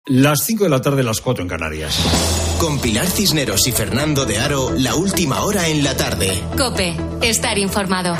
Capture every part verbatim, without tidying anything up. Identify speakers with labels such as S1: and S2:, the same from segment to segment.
S1: Las cinco de la tarde, las cuatro en Canarias.
S2: Con Pilar Cisneros y Fernando de Aro, la última hora en la tarde.
S3: COPE, estar informado.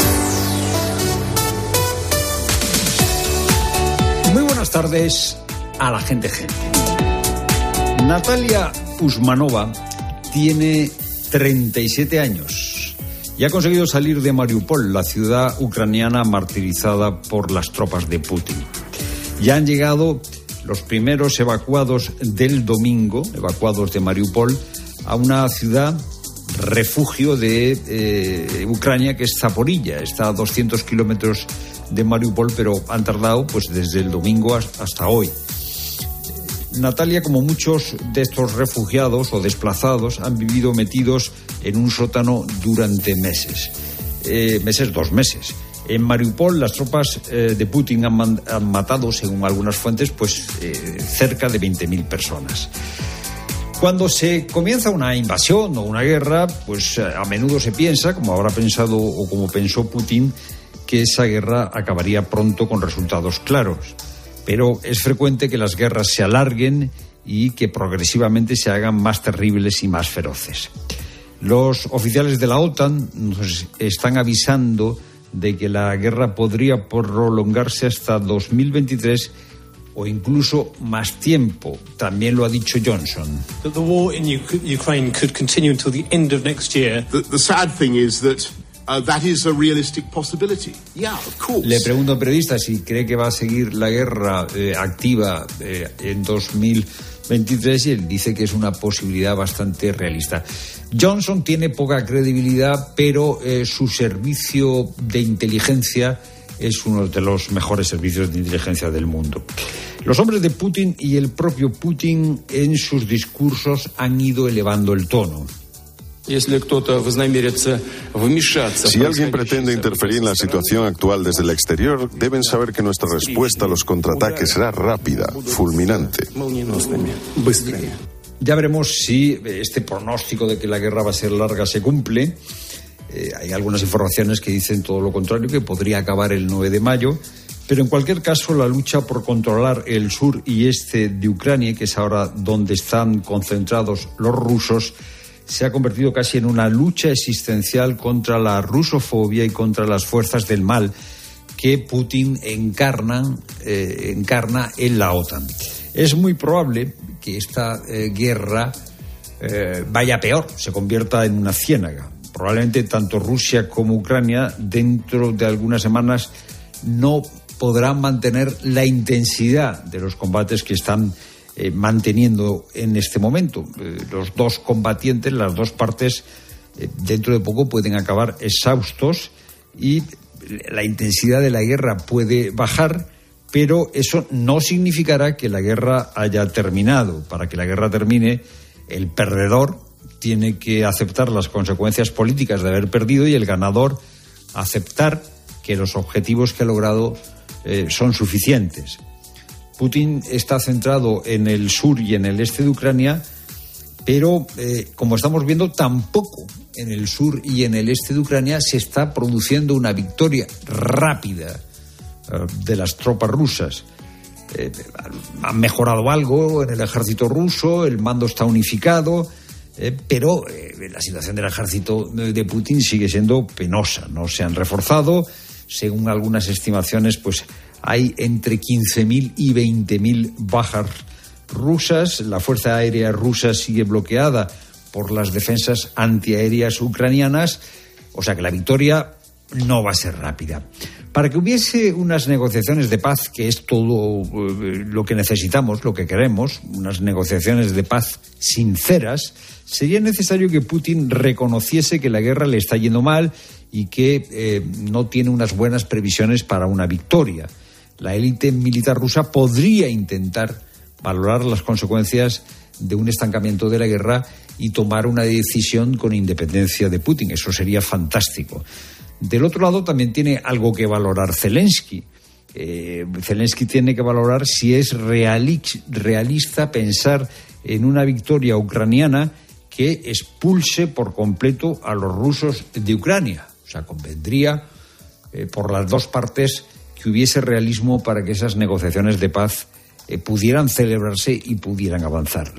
S1: Muy buenas tardes a la gente gente. Natalia Usmanova tiene treinta y siete años y ha conseguido salir de Mariupol, la ciudad ucraniana martirizada por las tropas de Putin. Ya han llegado los primeros evacuados del domingo, evacuados de Mariupol, a una ciudad refugio de eh, Ucrania, que es Zaporilla. Está a doscientos kilómetros de Mariupol, pero han tardado pues desde el domingo hasta hoy. Natalia, como muchos de estos refugiados o desplazados, han vivido metidos en un sótano durante meses. Eh, meses, dos meses. En Mariupol, las tropas eh, de Putin han, man- han matado, según algunas fuentes, pues eh, cerca de veinte mil personas. Cuando se comienza una invasión o una guerra, pues eh, a menudo se piensa, como habrá pensado o como pensó Putin, que esa guerra acabaría pronto con resultados claros. Pero es frecuente que las guerras se alarguen y que progresivamente se hagan más terribles y más feroces. Los oficiales de la OTAN nos están avisando de que la guerra podría prolongarse hasta dos mil veintitrés o incluso más tiempo. También lo ha dicho Johnson.
S4: That the war in Ukraine could continue until the end of next year.
S5: The, the sad thing is that uh, that is a realistic possibility. Yeah, of course.
S1: Le pregunto al periodista si cree que va a seguir la guerra eh, activa eh, en dos mil veintitrés y él dice que es una posibilidad bastante realista. Johnson tiene poca credibilidad, pero eh, su servicio de inteligencia es uno de los mejores servicios de inteligencia del mundo. Los hombres de Putin y el propio Putin en sus discursos han ido elevando el tono.
S6: Si alguien pretende interferir en la situación actual desde el exterior, deben saber que nuestra respuesta a los contraataques será rápida, fulminante.
S1: Ya veremos si este pronóstico de que la guerra va a ser larga se cumple. Eh, hay algunas informaciones que dicen todo lo contrario, que podría acabar el nueve de mayo. Pero en cualquier caso, la lucha por controlar el sur y este de Ucrania, que es ahora donde están concentrados los rusos, se ha convertido casi en una lucha existencial contra la rusofobia y contra las fuerzas del mal que Putin encarna, eh, encarna en la OTAN. Es muy probable que esta eh, guerra eh, vaya peor, se convierta en una ciénaga. Probablemente tanto Rusia como Ucrania dentro de algunas semanas no podrán mantener la intensidad de los combates que están eh, manteniendo en este momento. Eh, los dos combatientes, las dos partes, eh, dentro de poco pueden acabar exhaustos y la intensidad de la guerra puede bajar, pero eso no significará que la guerra haya terminado. Para que la guerra termine, el perdedor tiene que aceptar las consecuencias políticas de haber perdido y el ganador aceptar que los objetivos que ha logrado eh, son suficientes. Putin está centrado en el sur y en el este de Ucrania, pero eh, como estamos viendo, tampoco en el sur y en el este de Ucrania se está produciendo una victoria rápida eh, de las tropas rusas. Eh, han mejorado algo en el ejército ruso, el mando está unificado, eh, pero eh, la situación del ejército de Putin sigue siendo penosa. No se han reforzado, según algunas estimaciones, pues hay entre quince mil y veinte mil bajas rusas. La fuerza aérea rusa sigue bloqueada por las defensas antiaéreas ucranianas, o sea que la victoria no va a ser rápida. Para que hubiese unas negociaciones de paz, que es todo eh, lo que necesitamos, lo que queremos, unas negociaciones de paz sinceras, sería necesario que Putin reconociese que la guerra le está yendo mal y que eh, no tiene unas buenas previsiones para una victoria. La élite militar rusa podría intentar valorar las consecuencias de un estancamiento de la guerra y tomar una decisión con independencia de Putin. Eso sería fantástico. Del otro lado también tiene algo que valorar Zelensky. Eh, Zelensky tiene que valorar si es reali- realista pensar en una victoria ucraniana que expulse por completo a los rusos de Ucrania. O sea, convendría eh, por las dos partes que hubiese realismo para que esas negociaciones de paz eh, pudieran celebrarse y pudieran avanzar.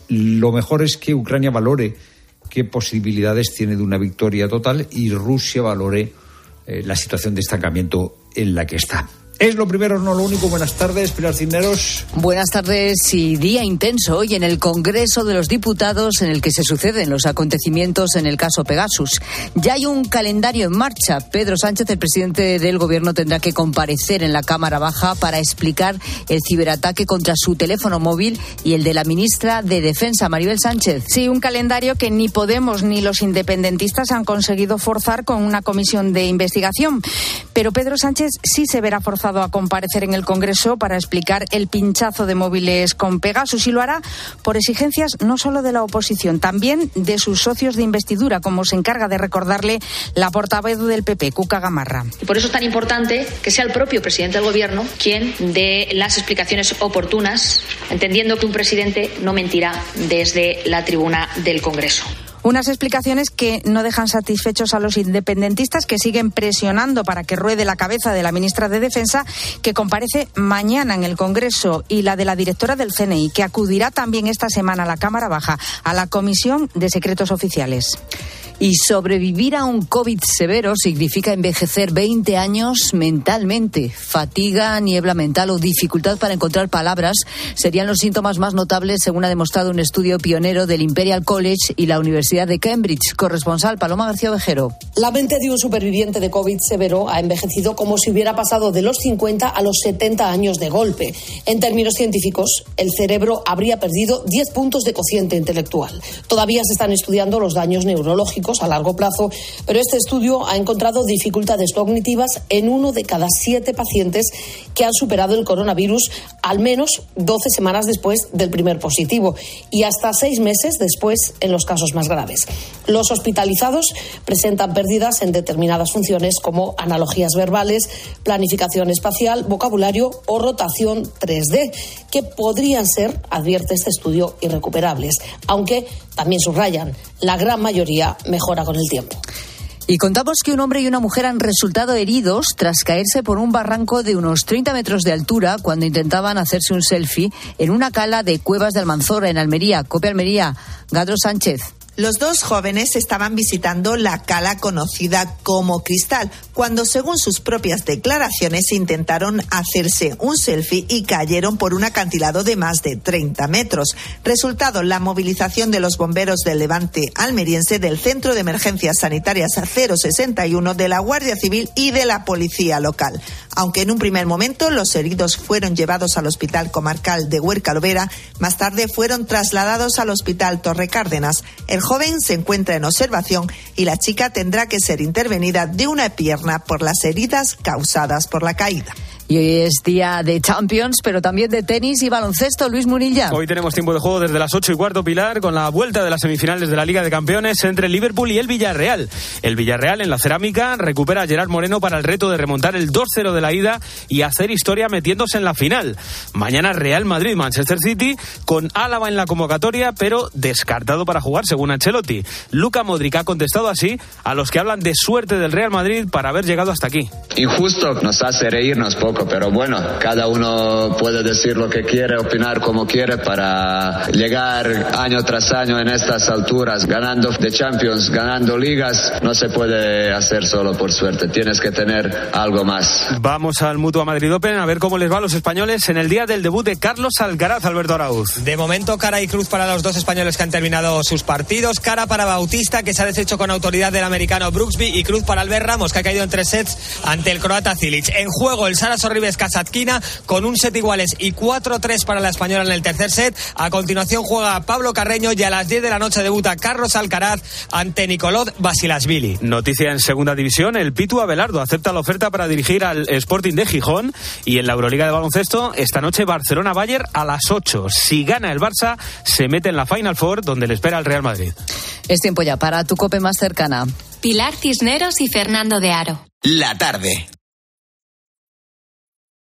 S1: Lo mejor es que Ucrania valore qué posibilidades tiene de una victoria total y Rusia valore eh, la situación de estancamiento en la que está. Es lo primero, no lo único. Buenas tardes, Pilar Cisneros.
S7: Buenas tardes y día intenso hoy en el Congreso de los Diputados en el que se suceden los acontecimientos en el caso Pegasus. Ya hay un calendario en marcha. Pedro Sánchez, el presidente del Gobierno, tendrá que comparecer en la Cámara Baja para explicar el ciberataque contra su teléfono móvil y el de la ministra de Defensa, Maribel Sánchez.
S8: Sí, un calendario que ni Podemos ni los independentistas han conseguido forzar con una comisión de investigación. Pero Pedro Sánchez sí se verá forzado a comparecer en el Congreso para explicar el pinchazo de móviles con Pegasus y lo hará por exigencias no solo de la oposición, también de sus socios de investidura, como se encarga de recordarle la portavoz del P P, Cuca Gamarra.
S9: Y por eso es tan importante que sea el propio presidente del Gobierno quien dé las explicaciones oportunas, entendiendo que un presidente no mentirá desde la tribuna del Congreso.
S8: Unas explicaciones que no dejan satisfechos a los independentistas, que siguen presionando para que ruede la cabeza de la ministra de Defensa, que comparece mañana en el Congreso, y la de la directora del C N I, que acudirá también esta semana a la Cámara Baja, a la Comisión de Secretos Oficiales.
S7: Y sobrevivir a un COVID severo significa envejecer veinte años mentalmente. Fatiga, niebla mental o dificultad para encontrar palabras serían los síntomas más notables, según ha demostrado un estudio pionero del Imperial College y la Universidad de Cambridge. Corresponsal Paloma García Ovejero.
S10: La mente de un superviviente de COVID severo ha envejecido como si hubiera pasado de los cincuenta a los setenta años de golpe. En términos científicos, el cerebro habría perdido diez puntos de cociente intelectual. Todavía se están estudiando los daños neurológicos a largo plazo, pero este estudio ha encontrado dificultades cognitivas en uno de cada siete pacientes que han superado el coronavirus al menos doce semanas después del primer positivo y hasta seis meses después en los casos más graves. Los hospitalizados presentan pérdidas en determinadas funciones como analogías verbales, planificación espacial, vocabulario o rotación tres D, que podrían ser, advierte este estudio, irrecuperables, aunque también subrayan, la gran mayoría mejora con el tiempo.
S7: Y contamos que un hombre y una mujer han resultado heridos tras caerse por un barranco de unos treinta metros de altura cuando intentaban hacerse un selfie en una cala de Cuevas de Almanzora, en Almería. Copia Almería, Gadro Sánchez.
S11: Los dos jóvenes estaban visitando la cala conocida como Cristal, cuando, según sus propias declaraciones, intentaron hacerse un selfie y cayeron por un acantilado de más de treinta metros. Resultado, la movilización de los bomberos del Levante almeriense, del Centro de Emergencias Sanitarias cero sesenta y uno, de la Guardia Civil y de la Policía Local. Aunque en un primer momento los heridos fueron llevados al Hospital Comarcal de Huerca-Lovera, más tarde fueron trasladados al Hospital Torre Cárdenas. El joven se encuentra en observación y la chica tendrá que ser intervenida de una pierna por las heridas causadas por la caída.
S7: Y hoy es día de Champions, pero también de tenis y baloncesto. Luis Munilla.
S12: Hoy tenemos tiempo de juego desde las ocho y cuarto, Pilar, con la vuelta de las semifinales de la Liga de Campeones entre el Liverpool y el Villarreal. El Villarreal, en la cerámica, recupera a Gerard Moreno para el reto de remontar el dos cero de la ida y hacer historia metiéndose en la final. Mañana Real Madrid-Manchester City, con Álava en la convocatoria, pero descartado para jugar, según Ancelotti. Luka Modric ha contestado así a los que hablan de suerte del Real Madrid para haber llegado hasta aquí.
S13: Injusto, nos hace reírnos poco, pero bueno, cada uno puede decir lo que quiere, opinar como quiere, para llegar año tras año en estas alturas, ganando de Champions, ganando ligas, no se puede hacer solo por suerte, tienes que tener algo más.
S12: Vamos al Mutua Madrid Open a ver cómo les va a los españoles en el día del debut de Carlos Alcaraz. Alberto Arauz.
S14: De momento, cara y cruz para los dos españoles que han terminado sus partidos. Cara para Bautista, que se ha deshecho con autoridad del americano Brooksby, y cruz para Albert Ramos, que ha caído en tres sets ante el croata Cilic. En juego el Sara Sorribes Kasatkina, con un set iguales y cuatro tres para la española en el tercer set. A continuación juega Pablo Carreño y a las diez de la noche debuta Carlos Alcaraz ante Nicolás Basilashvili.
S12: Noticia en segunda división, el Pitu Abelardo acepta la oferta para dirigir al Sporting de Gijón. Y en la Euroliga de baloncesto, esta noche Barcelona-Bayern a las ocho. Si gana el Barça, se mete en la Final Four, donde le espera el Real Madrid.
S7: Es tiempo ya para tu COPE más cercana.
S3: Pilar Cisneros y Fernando de Aro.
S2: La tarde.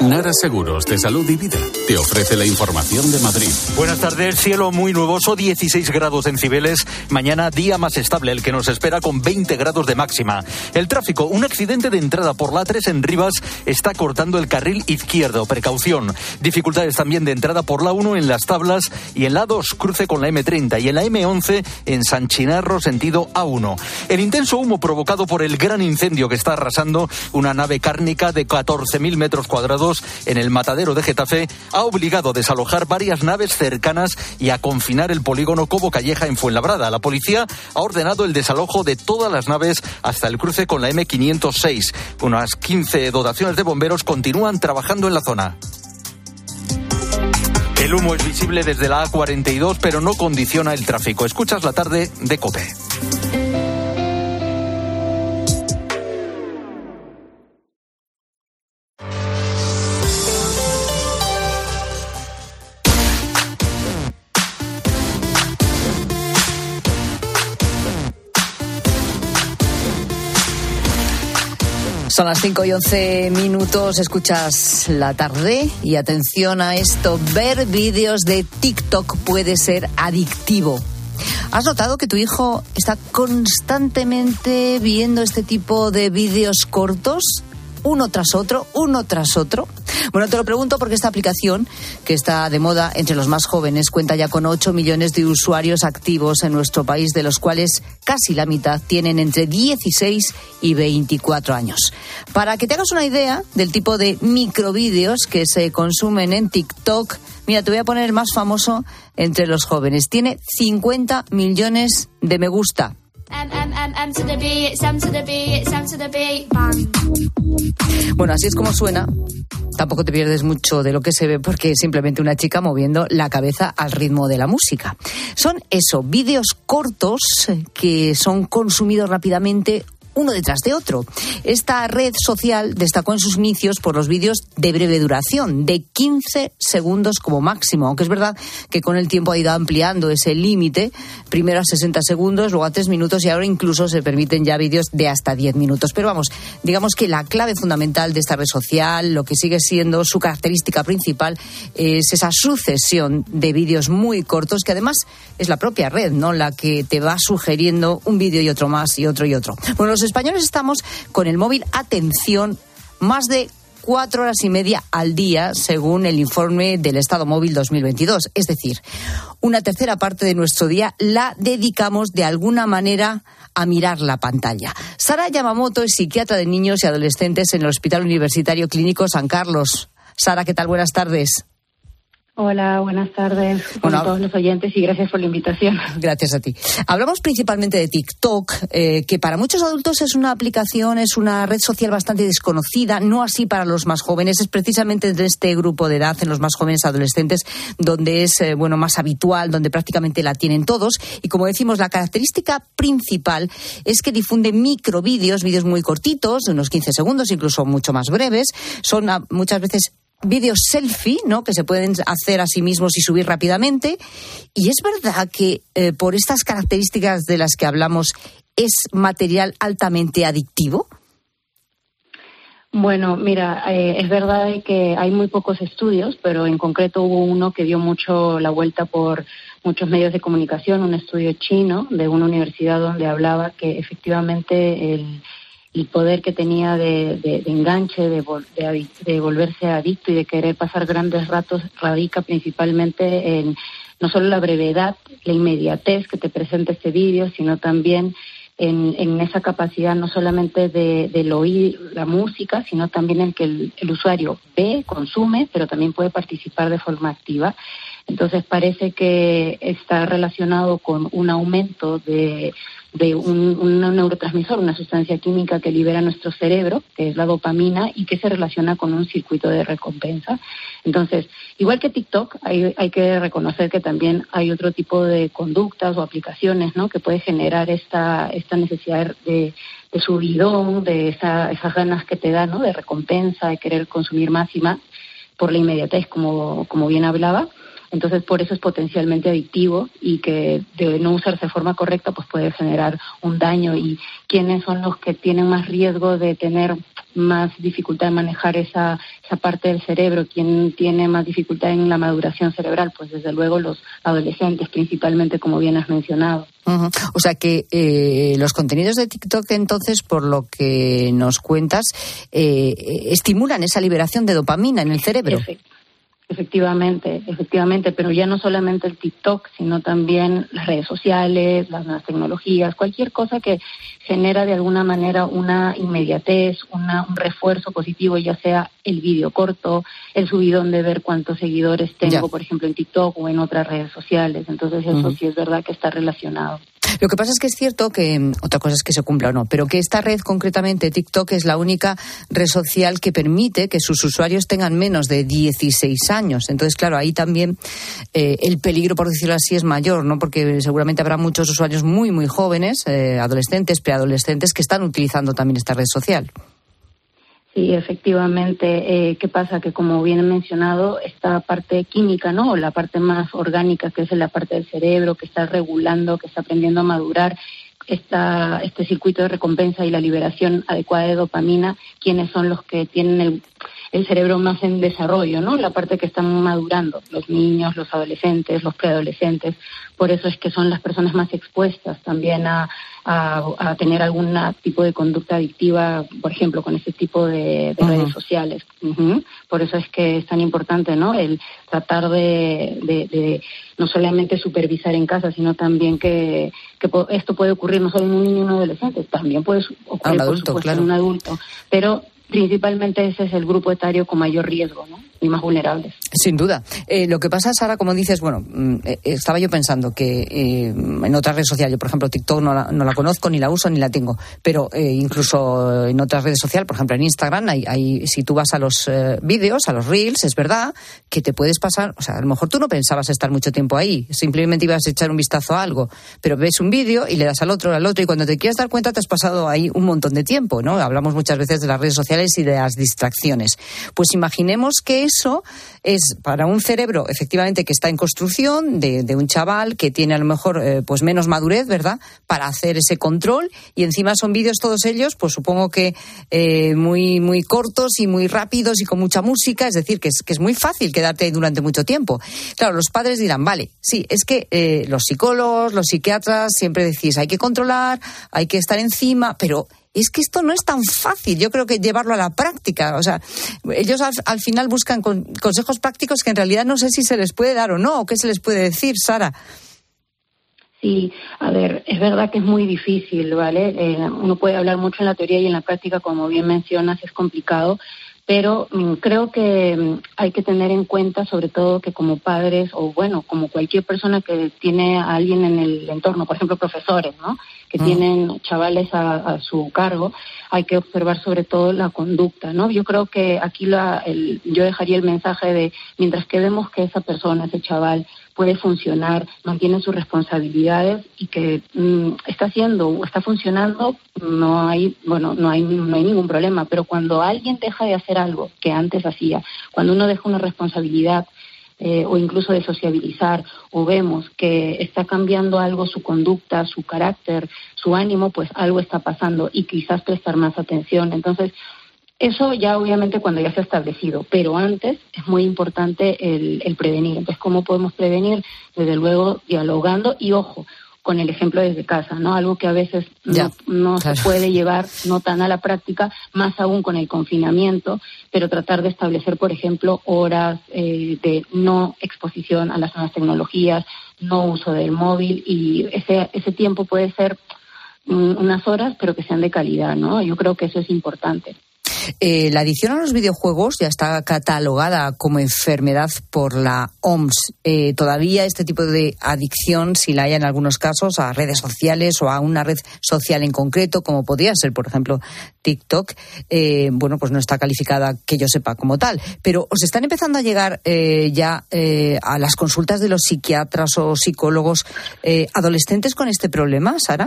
S15: Nara Seguros de Salud y Vida te ofrece la información de Madrid.
S16: Buenas tardes, cielo muy nuboso, dieciséis grados en Cibeles. Mañana día más estable el que nos espera con veinte grados de máxima. El tráfico, un accidente de entrada por la A tres en Rivas está cortando el carril izquierdo. Precaución. Dificultades también de entrada por la uno en Las Tablas y en la dos cruce con la eme treinta y en la eme once en San Chinarro sentido A uno. El intenso humo provocado por el gran incendio que está arrasando una nave cárnica de catorce mil metros cuadrados en el matadero de Getafe ha obligado a desalojar varias naves cercanas y a confinar el polígono Cobo Calleja en Fuenlabrada. La policía ha ordenado el desalojo de todas las naves hasta el cruce con la eme quinientos seis. Unas quince dotaciones de bomberos continúan trabajando en la zona. El humo es visible desde la A cuarenta y dos, pero no condiciona el tráfico. Escuchas la tarde de COPE.
S7: Son las cinco y once minutos, escuchas la tarde y atención a esto, ver vídeos de TikTok puede ser adictivo. ¿Has notado que tu hijo está constantemente viendo este tipo de vídeos cortos? Uno tras otro, uno tras otro. Bueno, te lo pregunto porque esta aplicación, que está de moda entre los más jóvenes, cuenta ya con ocho millones de usuarios activos en nuestro país, de los cuales casi la mitad tienen entre dieciséis y veinticuatro años. Para que te hagas una idea del tipo de microvídeos que se consumen en TikTok, mira, te voy a poner el más famoso entre los jóvenes. Tiene cincuenta millones de me gusta. Bueno, así es como suena. Tampoco te pierdes mucho de lo que se ve porque es simplemente una chica moviendo la cabeza al ritmo de la música. Son eso, vídeos cortos que son consumidos rápidamente uno detrás de otro. Esta red social destacó en sus inicios por los vídeos de breve duración, de quince segundos como máximo, aunque es verdad que con el tiempo ha ido ampliando ese límite, primero a sesenta segundos, luego a tres minutos y ahora incluso se permiten ya vídeos de hasta diez minutos. Pero vamos, digamos que la clave fundamental de esta red social, lo que sigue siendo su característica principal, es esa sucesión de vídeos muy cortos que además es la propia red, ¿no?, la que te va sugiriendo un vídeo y otro más y otro y otro. Bueno, los españoles estamos con el móvil, atención, más de cuatro horas y media al día, según el informe del Estado Móvil dos mil veintidós. Es decir, una tercera parte de nuestro día la dedicamos de alguna manera a mirar la pantalla. Sara Yamamoto es psiquiatra de niños y adolescentes en el Hospital Universitario Clínico San Carlos. Sara, ¿qué tal? Buenas tardes.
S17: Hola, buenas tardes bueno, a todos los oyentes y gracias por la invitación.
S7: Gracias a ti. Hablamos principalmente de TikTok, eh, que para muchos adultos es una aplicación, es una red social bastante desconocida, no así para los más jóvenes. Es precisamente de este grupo de edad, en los más jóvenes adolescentes, donde es eh, bueno más habitual, donde prácticamente la tienen todos. Y como decimos, la característica principal es que difunde microvídeos, vídeos muy cortitos, de unos quince segundos, incluso mucho más breves. Son a, muchas veces vídeos selfie, ¿no?, que se pueden hacer a sí mismos y subir rápidamente. Y es verdad que eh, por estas características de las que hablamos, ¿es material altamente adictivo?
S17: Bueno, mira, eh, es verdad que hay muy pocos estudios, pero en concreto hubo uno que dio mucho la vuelta por muchos medios de comunicación, un estudio chino de una universidad donde hablaba que efectivamente el el poder que tenía de, de, de enganche, de, de, de volverse adicto y de querer pasar grandes ratos radica principalmente en no solo la brevedad, la inmediatez que te presenta este vídeo, sino también en, en esa capacidad no solamente de, de oír la música, sino también en que el, el usuario ve, consume, pero también puede participar de forma activa. Entonces parece que está relacionado con un aumento de, de un, un neurotransmisor, una sustancia química que libera nuestro cerebro, que es la dopamina, y que se relaciona con un circuito de recompensa. Entonces, igual que TikTok, hay, hay que reconocer que también hay otro tipo de conductas o aplicaciones, ¿no?, que puede generar esta, esta necesidad de, de subidón, de esa, esas ganas que te da, ¿no?, de recompensa, de querer consumir más y más por la inmediatez, como, como bien hablaba. Entonces, por eso es potencialmente adictivo y que de no usarse de forma correcta pues puede generar un daño. ¿Y quiénes son los que tienen más riesgo de tener más dificultad en manejar esa, esa parte del cerebro, quien tiene más dificultad en la maduración cerebral, pues desde luego los adolescentes principalmente, como bien has mencionado.
S7: Uh-huh. O sea que eh, los contenidos de TikTok, entonces, por lo que nos cuentas, eh, estimulan esa liberación de dopamina en el cerebro.
S17: Perfecto. Efectivamente, efectivamente, pero ya no solamente el TikTok, sino también las redes sociales, las nuevas tecnologías, cualquier cosa que genera de alguna manera una inmediatez, una, un refuerzo positivo, ya sea el vídeo corto, el subidón de ver cuántos seguidores tengo, ya. por ejemplo, en TikTok o en otras redes sociales. Entonces eso uh-huh. sí es verdad que está relacionado.
S7: Lo que pasa es que es cierto que, otra cosa es que se cumpla o no, pero que esta red concretamente, TikTok, es la única red social que permite que sus usuarios tengan menos de dieciséis años. Entonces, claro, ahí también eh, el peligro, por decirlo así, es mayor, ¿no? Porque seguramente habrá muchos usuarios muy, muy jóvenes, eh, adolescentes, preadolescentes, que están utilizando también esta red social.
S17: Sí, efectivamente. Eh, ¿Qué pasa? Que como bien he mencionado, esta parte química, ¿no? O la parte más orgánica, que es la parte del cerebro, que está regulando, que está aprendiendo a madurar, esta, este circuito de recompensa y la liberación adecuada de dopamina, ¿quiénes son los que tienen el, el cerebro más en desarrollo, ¿no? La parte que están madurando, los niños, los adolescentes, los preadolescentes. Por eso es que son las personas más expuestas también a, a, a tener algún tipo de conducta adictiva, por ejemplo, con este tipo de, de uh-huh. redes sociales. Uh-huh. Por eso es que es tan importante, ¿no? El tratar de, de, de no solamente supervisar en casa, sino también que, que esto puede ocurrir no solo en un niño y un adolescente, también puede ocurrir,
S7: adulto,
S17: por supuesto,
S7: claro.
S17: en un adulto. Pero principalmente ese es el grupo etario con mayor riesgo, ¿no? Y más vulnerables.
S7: Sin duda. Eh, lo que pasa, Sara, como dices, bueno, eh, estaba yo pensando que eh, en otras redes sociales, yo por ejemplo TikTok no la, no la conozco, ni la uso, ni la tengo, pero eh, incluso en otras redes sociales, por ejemplo en Instagram, hay, hay, si tú vas a los eh, vídeos, a los reels, es verdad que te puedes pasar, o sea, a lo mejor tú no pensabas estar mucho tiempo ahí, simplemente ibas a echar un vistazo a algo, pero ves un vídeo y le das al otro, al otro, y cuando te quieres dar cuenta te has pasado ahí un montón de tiempo, ¿no? Hablamos muchas veces de las redes sociales y de las distracciones. Pues imaginemos que eso es para un cerebro efectivamente que está en construcción, de, de un chaval que tiene a lo mejor eh, pues menos madurez, ¿verdad?, para hacer ese control, y encima son vídeos todos ellos, pues supongo que eh, muy muy cortos y muy rápidos y con mucha música, es decir, que es, que es muy fácil quedarte ahí durante mucho tiempo. Claro, los padres dirán, vale, sí, es que eh, los psicólogos, los psiquiatras siempre decís, hay que controlar, hay que estar encima, pero es que esto no es tan fácil, yo creo que llevarlo a la práctica. O sea, ellos al, al final buscan con, consejos prácticos que en realidad no sé si se les puede dar o no, o qué se les puede decir, Sara.
S17: Sí, a ver, es verdad que es muy difícil, ¿vale? Eh, uno puede hablar mucho en la teoría y en la práctica, como bien mencionas, es complicado, pero mm, creo que mm, hay que tener en cuenta, sobre todo, que como padres, o bueno, como cualquier persona que tiene a alguien en el entorno, por ejemplo, profesores, ¿no?, que mm. tienen chavales a, a su cargo, hay que observar sobre todo la conducta, ¿no? Yo creo que aquí la, el, yo dejaría el mensaje de, mientras que vemos que esa persona, ese chaval, puede funcionar, mantiene sus responsabilidades y que mmm, está haciendo o está funcionando, no hay, bueno, no hay, no hay ningún problema. Pero cuando alguien deja de hacer algo que antes hacía, cuando uno deja una responsabilidad, Eh, o incluso de sociabilizar, o vemos que está cambiando algo su conducta, su carácter, su ánimo, pues algo está pasando y quizás prestar más atención. Entonces, eso ya obviamente cuando ya se ha establecido, pero antes es muy importante el, el prevenir. Entonces, ¿cómo podemos prevenir? Desde luego dialogando y, ojo, con el ejemplo desde casa, ¿no? Algo que a veces ya, no, no claro. se puede llevar no tan a la práctica, más aún con el confinamiento, pero tratar de establecer, por ejemplo, horas eh, de no exposición a las nuevas tecnologías, no uso del móvil, y ese ese tiempo puede ser um, unas horas, pero que sean de calidad, ¿no? Yo creo que eso es importante.
S7: Eh, la adicción a los videojuegos ya está catalogada como enfermedad por la O M S. Eh, todavía este tipo de adicción, si la hay en algunos casos, a redes sociales o a una red social en concreto, como podría ser, por ejemplo, TikTok, eh, bueno, pues no está calificada, que yo sepa, como tal. Pero ¿os están empezando a llegar eh, ya eh, a las consultas de los psiquiatras o psicólogos eh, adolescentes con este problema, Sara?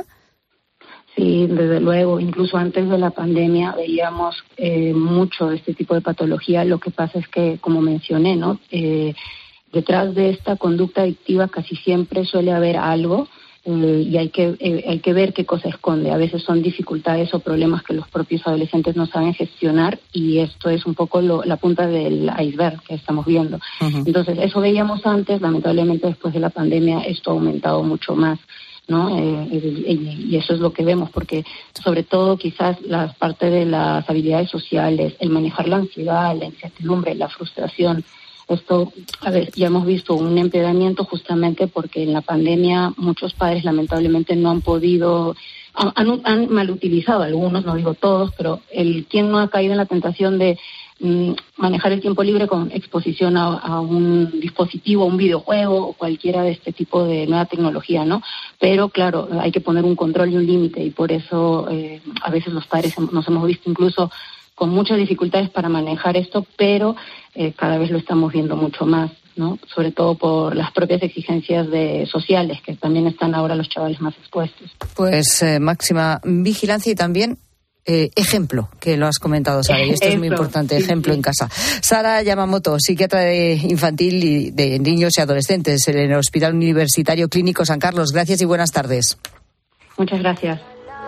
S17: Sí, desde luego, incluso antes de la pandemia veíamos eh, mucho de este tipo de patología. Lo que pasa es que, como mencioné, ¿no? Eh, detrás de esta conducta adictiva casi siempre suele haber algo eh, y hay que eh, hay que ver qué cosa esconde. A veces son dificultades o problemas que los propios adolescentes no saben gestionar, y esto es un poco lo, la punta del iceberg que estamos viendo. Uh-huh. Entonces, eso veíamos antes, lamentablemente después de la pandemia esto ha aumentado mucho más, ¿no? Eh, y, y eso es lo que vemos, porque sobre todo quizás la parte de las habilidades sociales, el manejar la ansiedad, la incertidumbre, la frustración, esto, a ver, ya hemos visto un empeoramiento justamente porque en la pandemia muchos padres lamentablemente no han podido, han, han mal utilizado algunos, no digo todos, pero el quien no ha caído en la tentación de mm, manejar el tiempo libre con exposición a, a un dispositivo, a un videojuego o cualquiera de este tipo de nueva tecnología, ¿no? Pero claro, hay que poner un control y un límite, y por eso eh, a veces los padres nos hemos visto incluso con muchas dificultades para manejar esto, pero eh, cada vez lo estamos viendo mucho más, ¿no? Sobre todo por las propias exigencias de sociales, que también están ahora los chavales más expuestos.
S7: Pues eh, máxima vigilancia y también eh, ejemplo, que lo has comentado, Sara, y esto es muy importante, ejemplo en casa. Sara Yamamoto, psiquiatra de infantil y de niños y adolescentes en el Hospital Universitario Clínico San Carlos. Gracias y buenas tardes.
S17: Muchas gracias.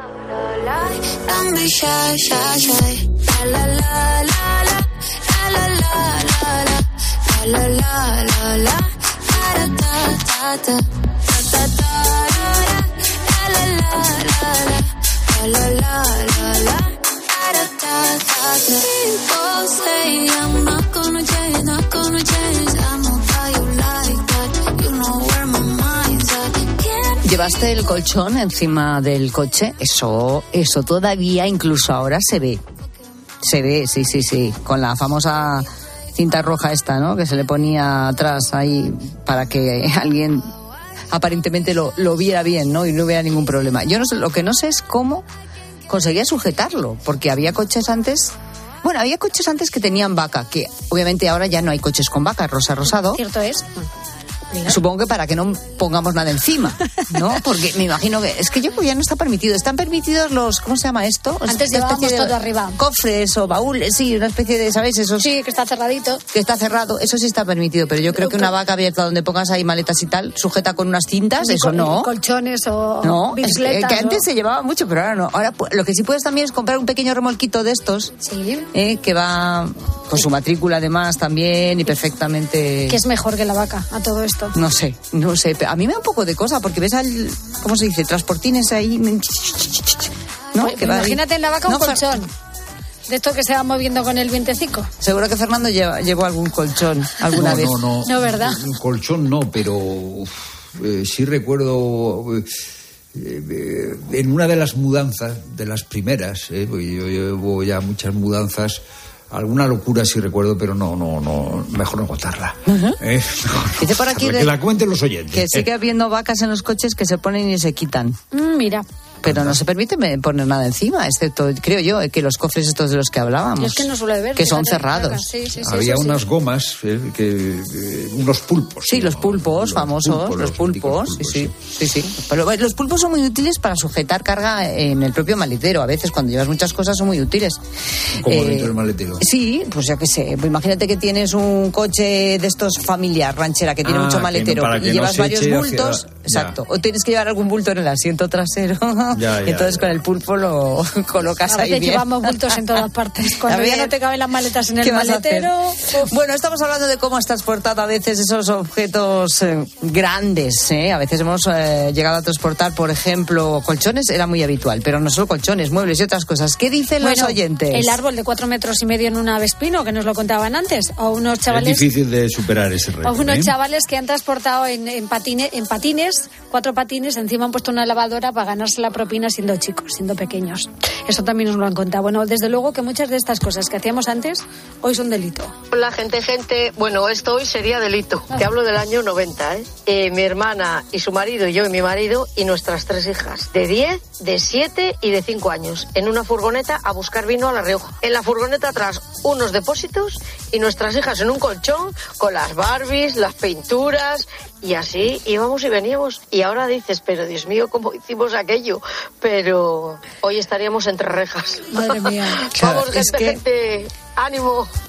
S7: ¿Llevaste el colchón encima del coche? Eso, eso todavía incluso ahora se ve. Se ve, sí, sí, sí. Con la famosa cinta roja esta, ¿no? Que se le ponía atrás ahí para que alguien aparentemente lo, lo viera bien, ¿no? Y no hubiera ningún problema. Yo no sé, lo que no sé es cómo conseguía sujetarlo, porque había coches antes... Bueno, había coches antes que tenían vaca, que obviamente ahora ya no hay coches con vaca, rosa rosado.
S18: Cierto es.
S7: Mira. Supongo que para que no pongamos nada encima, ¿no? Porque me imagino que... Es que yo creo que ya no está permitido. Están permitidos los... ¿Cómo se llama esto?
S18: Antes llevábamos todo arriba.
S7: Cofres o baúles, sí, una especie de... ¿Sabéis? Esos,
S18: sí, que está cerradito.
S7: Que está cerrado. Eso sí está permitido, pero yo creo que una vaca abierta donde pongas ahí maletas y tal, sujeta con unas cintas, ni eso col- no.
S18: Colchones o
S7: no,
S18: bicicletas.
S7: Es que, que antes
S18: o...
S7: se llevaba mucho, pero ahora no. Ahora lo que sí puedes también es comprar un pequeño remolquito de estos.
S18: Sí.
S7: Eh, que va con su matrícula además también y perfectamente...
S18: Que es mejor que la vaca a todo esto.
S7: No sé. No sé, a mí me da un poco de cosa, porque ves al, ¿cómo se dice? Transportines ahí, ¿no?
S18: Pues,
S7: que va
S18: imagínate
S7: ahí.
S18: En la vaca un no, colchón. De esto que se va moviendo con el vientecico.
S7: Seguro que Fernando lleva, llevó algún colchón alguna
S1: no,
S7: vez.
S1: No, no,
S18: no. ¿Verdad?
S1: Un colchón no, pero uf, eh, sí recuerdo... Eh, eh, en una de las mudanzas, de las primeras, eh, porque yo llevo ya muchas mudanzas... Alguna locura sí recuerdo, pero no, no, no, mejor no contarla. Uh-huh. ¿Eh? Mejor
S7: Dice por aquí de,
S1: que la cuenten los oyentes.
S7: Que sigue habiendo vacas en los coches que se ponen y se quitan.
S18: Mm, mira.
S7: Pero no se permite poner nada encima, excepto, creo yo, que los cofres estos de los que hablábamos.
S18: Es que no suele ver.
S7: Que son cerrados.
S18: Sí, sí, sí,
S1: había unas
S18: sí.
S1: gomas, eh, que, eh, unos pulpos.
S7: Sí, los pulpos, los famosos, pulpos, los, los pulpos. pulpos sí, sí, sí, sí. Pero los pulpos son muy útiles para sujetar carga en el propio maletero. A veces cuando llevas muchas cosas son muy útiles.
S1: Como eh, dentro del maletero.
S7: Sí, pues ya que sé. Pues imagínate que tienes un coche de estos familiar, ranchera, que tiene ah, mucho maletero no, y llevas no varios bultos. Hacia... Exacto. Ya. O tienes que llevar algún bulto en el asiento trasero. Ya, ya, entonces ya. Con el pulpo lo colocas
S18: a
S7: ahí bien.
S18: Llevamos bultos en todas partes. Cuando ya no te caben las maletas en el maletero.
S7: Bueno, estamos hablando de cómo has transportado a veces esos objetos eh, grandes. ¿eh? A veces hemos eh, llegado a transportar, por ejemplo, colchones, era muy habitual, pero no solo colchones, muebles y otras cosas. ¿Qué dicen bueno, los oyentes?
S18: El árbol de cuatro metros y medio en una Vespino, que nos lo contaban antes. O unos chavales.
S1: Es difícil de superar ese reto.
S18: O unos
S1: ¿eh?
S18: chavales que han transportado en, en, patine, en patines, cuatro patines, encima han puesto una lavadora para ganarse la propina siendo chicos, siendo pequeños. Eso también nos lo han contado. Bueno, desde luego que muchas de estas cosas que hacíamos antes hoy son delito.
S19: Hola, gente, gente. Bueno, esto hoy sería delito. Te hablo del año noventa, ¿eh? eh mi hermana y su marido, y yo y mi marido, y nuestras tres hijas, de diez, de siete y de cinco años, en una furgoneta a buscar vino a La Rioja. En la furgoneta atrás, unos depósitos y nuestras hijas en un colchón con las Barbies, las pinturas, y así íbamos y veníamos. Y ahora dices, pero Dios mío, ¿cómo hicimos aquello? Pero hoy estaríamos entre rejas.
S18: Madre mía.
S19: Vamos,
S7: Claro,
S19: gente,
S7: es que...
S19: gente, ánimo.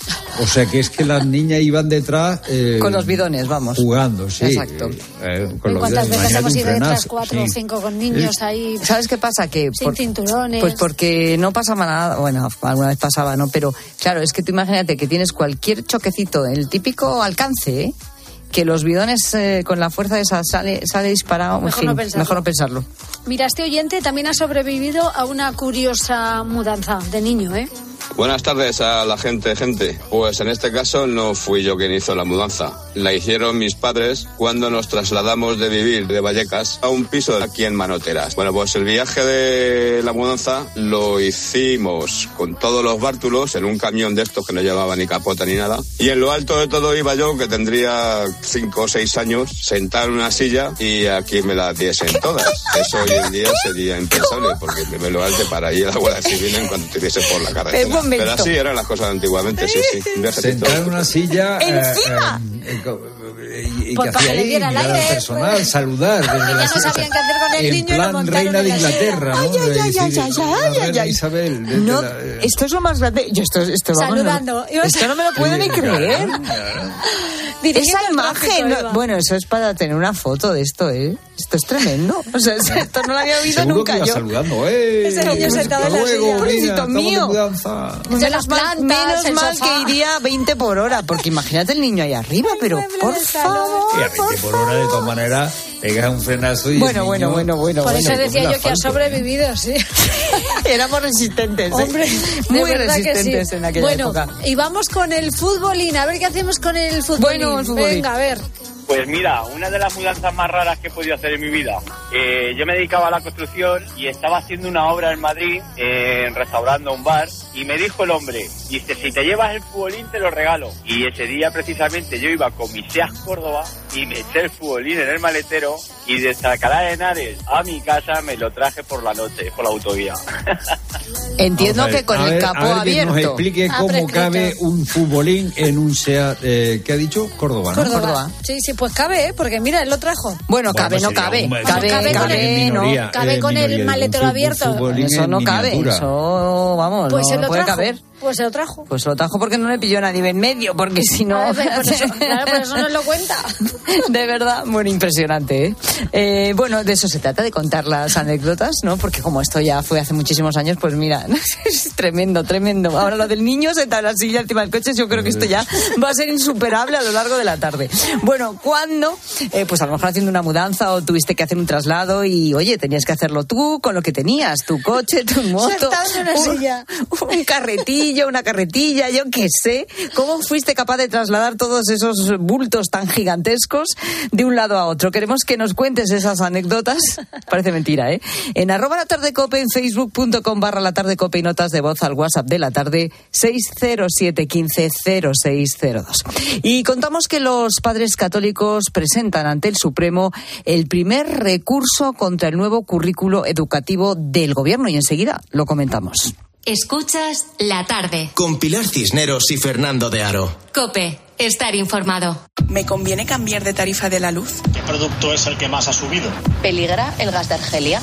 S1: O sea que es que las niñas iban detrás... Eh,
S7: con los bidones, vamos.
S1: Jugando, sí.
S7: Exacto.
S1: Eh, con los
S18: ¿Cuántas
S1: bidones,
S18: veces hemos ido
S1: frenazo,
S18: detrás cuatro
S1: sí.
S18: o cinco con niños ahí?
S7: ¿Sabes qué pasa? Que
S18: sin
S7: por,
S18: cinturones.
S7: Pues porque no pasaba nada, bueno, alguna vez pasaba, ¿no? Pero claro, es que tú imagínate que tienes cualquier choquecito, el típico alcance, ¿eh? Que los bidones eh, con la fuerza de esa sale, sale disparado,
S18: Mejor
S7: en fin,
S18: no pensarlo.
S7: mejor no pensarlo.
S18: Mira, este oyente también ha sobrevivido a una curiosa mudanza de niño, ¿eh?
S20: Buenas tardes a la gente, gente. Pues en este caso no fui yo quien hizo la mudanza. La hicieron mis padres cuando nos trasladamos de vivir de Vallecas a un piso aquí en Manoteras. Bueno, pues el viaje de la mudanza lo hicimos con todos los bártulos en un camión de estos que no llevaba ni capota ni nada. Y en lo alto de todo iba yo, que tendría cinco o seis años, sentado en una silla y aquí me la diesen todas. Eso hoy en día sería impensable, porque me lo alte para ir a la Guardia Civil en cuanto estuviese por la carretera. Pero así eran las cosas antiguamente, sí, sí.
S1: Sentar en una silla...
S7: ¡Encima!
S1: Eh, eh, y y
S18: Pues
S1: que
S18: para
S1: hacía
S18: que le
S1: ahí,
S18: diera el
S1: mirar al
S18: aire,
S1: personal,
S18: pues.
S1: saludar desde
S18: Ya
S1: la
S18: no
S1: silla.
S18: sabían qué hacer con el
S1: En
S18: niño y lo
S1: plan
S18: montaron
S1: reina
S18: en
S1: de
S18: la silla.
S1: Inglaterra, ¿no?
S7: Ay, ay, ay,
S1: Es
S7: ay,
S1: decir,
S7: ay,
S1: la
S7: ay,
S1: reina
S7: ay.
S1: Isabel. desde
S7: No,
S1: la, eh,
S7: esto es lo más grande. Yo esto, esto, vamos,
S18: Saludando.
S7: no, esto no me lo puedo ni creer.
S18: Dirigiendo
S7: Esa
S18: el
S7: imagen,
S18: tráfico,
S7: no-
S18: Eva.
S7: bueno, eso es para tener una foto de esto, ¿eh? Esto es tremendo. O sea, esto no lo había oído
S1: seguro
S7: nunca
S1: que iba
S7: yo.
S1: saludando. ¡Eh!
S18: Ese niño
S1: pues,
S18: sentado
S1: hasta
S18: en la
S1: luego,
S18: silla.
S1: mira,
S7: Pobrecito
S1: estamos de
S7: mío.
S1: mudanza.
S18: De
S7: Menos
S18: las
S7: mal,
S18: plantas,
S7: menos
S18: el
S7: mal
S18: sofá.
S7: que iría veinte por hora, porque imagínate el niño ahí arriba, pero por favor.
S1: Y a veinte por hora, de todas maneras, pegas un frenazo y...
S7: Bueno,
S1: el
S7: bueno,
S1: niño-
S7: bueno, bueno.
S18: Por
S7: bueno.
S18: eso decía
S1: come
S18: yo
S1: el
S18: que ha
S1: asfalto.
S18: sobrevivido, sí.
S7: Éramos resistentes, ¿eh?
S18: Hombre,
S7: muy
S18: de verdad que
S7: resistentes
S18: sí.
S7: en aquella
S18: bueno,
S7: época.
S18: y vamos con el futbolín. A ver qué hacemos con el futbolín.
S7: Bueno, el futbolín.
S18: Venga, a ver.
S21: Pues mira, una de las mudanzas más raras que he podido hacer en mi vida. Eh, yo me dedicaba a la construcción y estaba haciendo una obra en Madrid, eh, restaurando un bar, y me dijo el hombre, dice, si te llevas el futbolín te lo regalo. Y ese día precisamente yo iba con mi Seat Córdoba y me eché el futbolín en el maletero y desde Alcalá de Henares a mi casa me lo traje por la noche, por la autovía.
S7: Entiendo
S1: Vamos a ver,
S7: que con
S1: a
S7: el
S1: ver,
S7: capó
S1: a ver que
S7: abierto.
S1: nos explique
S18: Ah,
S1: cómo
S18: prescrito.
S1: cabe un futbolín en un SEAT, eh, ¿qué ha dicho? Córdoba, ¿no?
S18: Córdoba.
S7: Córdoba.
S18: Sí, sí, pues cabe, ¿eh? Porque mira, él lo trajo.
S7: Bueno, cabe,
S1: pues
S7: no
S1: sería
S7: cabe.
S1: un-
S7: Cabe,
S18: cabe con
S7: cabe,
S18: el-
S7: no.
S1: minoría,
S18: Cabe
S1: eh,
S18: con el
S1: minoría,
S18: maletero
S1: un fut-
S18: abierto.
S1: futbolín
S7: Eso
S1: en
S7: no cabe.
S1: miniatura.
S7: Eso, vamos,
S18: Pues
S7: no
S18: él lo
S7: puede
S18: trajo.
S7: caber.
S18: Pues se lo trajo.
S7: Pues lo trajo porque no le pilló nadie en medio, porque si no...
S18: A ver, por eso, claro, por eso nos lo cuenta.
S7: De verdad, bueno, impresionante, ¿eh? Eh, Bueno, de eso se trata, de contar las anécdotas, ¿no? Porque como esto ya fue hace muchísimos años, pues mira, es tremendo, tremendo. Ahora lo del niño sentado en la silla encima del coche, yo creo que esto ya va a ser insuperable a lo largo de la tarde. Bueno, ¿cuándo? Eh, pues a lo mejor haciendo una mudanza o tuviste que hacer un traslado y, oye, tenías que hacerlo tú con lo que tenías, tu coche, tu moto,
S18: Sentado en una
S7: un,
S18: silla.
S7: un carretillo, una carretilla, yo qué sé. ¿Cómo fuiste capaz de trasladar todos esos bultos tan gigantescos de un lado a otro? Queremos que nos cuentes esas anécdotas. Parece mentira, ¿eh? En arroba la tarde cope, en facebook.com barra la tarde cope y notas de voz al WhatsApp de la tarde seis cero siete uno cinco cero seis cero dos. Y contamos que los padres católicos presentan ante el Supremo el primer recurso contra el nuevo currículo educativo del gobierno y enseguida lo comentamos.
S3: Escuchas La Tarde.
S2: Con Pilar Cisneros y Fernando de Aro.
S3: COPE. Estar informado.
S22: ¿Me conviene cambiar de tarifa de la luz?
S23: ¿Qué producto es el que más ha subido?
S24: ¿Peligra el gas de Argelia?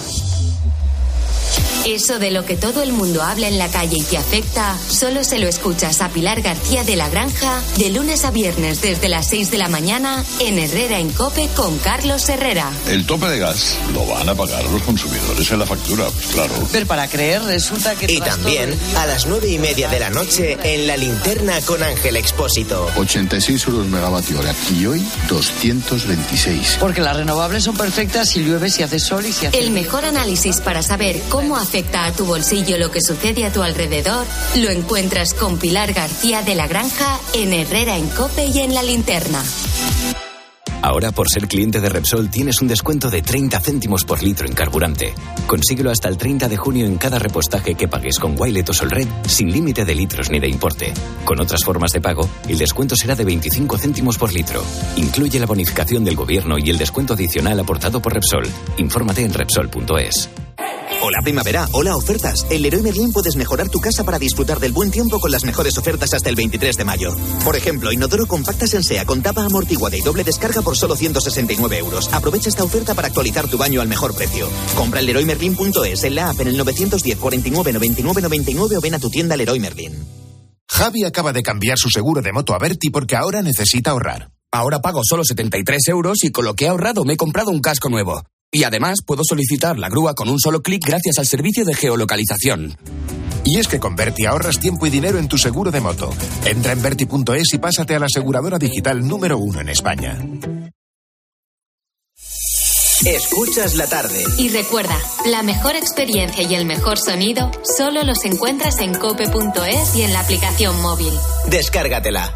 S3: Eso de lo que todo el mundo habla en la calle y te afecta, solo se lo escuchas a Pilar García de la Granja de lunes a viernes desde las seis de la mañana en Herrera en COPE con Carlos Herrera.
S25: El tope de gas lo van a pagar los consumidores en la factura, pues claro.
S7: Pero para creer, resulta que...
S2: Y también a las nueve y media de la noche en La Linterna con Ángel Expósito.
S25: ochenta y seis euros megavatio hora y hoy doscientos veintiséis.
S7: Porque las renovables son perfectas si llueve, si hace sol y si hace...
S3: El mejor análisis para saber cómo afecta a tu bolsillo lo que sucede a tu alrededor lo encuentras con Pilar García de la Granja en Herrera en COPE y en La Linterna.
S26: Ahora, por ser cliente de Repsol, tienes un descuento de treinta céntimos por litro en carburante. Consíguelo hasta el treinta de junio en cada repostaje que pagues con Wilet o Solred, sin límite de litros ni de importe. Con otras formas de pago, el descuento será de veinticinco céntimos por litro. Incluye la bonificación del gobierno y el descuento adicional aportado por Repsol. Infórmate en Repsol punto es.
S2: Hola primavera, hola ofertas. En Leroy Merlin puedes mejorar tu casa para disfrutar del buen tiempo con las mejores ofertas hasta el veintitrés de mayo. Por ejemplo, inodoro compacta Sensea con tapa amortiguada y doble descarga por solo ciento sesenta y nueve euros. Aprovecha esta oferta para actualizar tu baño al mejor precio. Compra en Leroy Merlin punto es, en la app en el nueve uno cero, cuarenta y nueve, noventa y nueve, noventa y nueve o ven a tu tienda Leroy Merlin.
S4: Javi acaba de cambiar su seguro de moto a Berti porque ahora necesita ahorrar.
S5: Ahora pago solo setenta y tres euros y con lo que he ahorrado me he comprado un casco nuevo. Y además puedo solicitar la grúa con un solo clic gracias al servicio de geolocalización.
S4: Y es que con Berti ahorras tiempo y dinero en tu seguro de moto. Entra en berti punto es y pásate a la aseguradora digital número uno en España.
S2: Escuchas la tarde.
S3: Y recuerda, la mejor experiencia y el mejor sonido solo los encuentras en cope punto es y en la aplicación móvil.
S2: Descárgatela.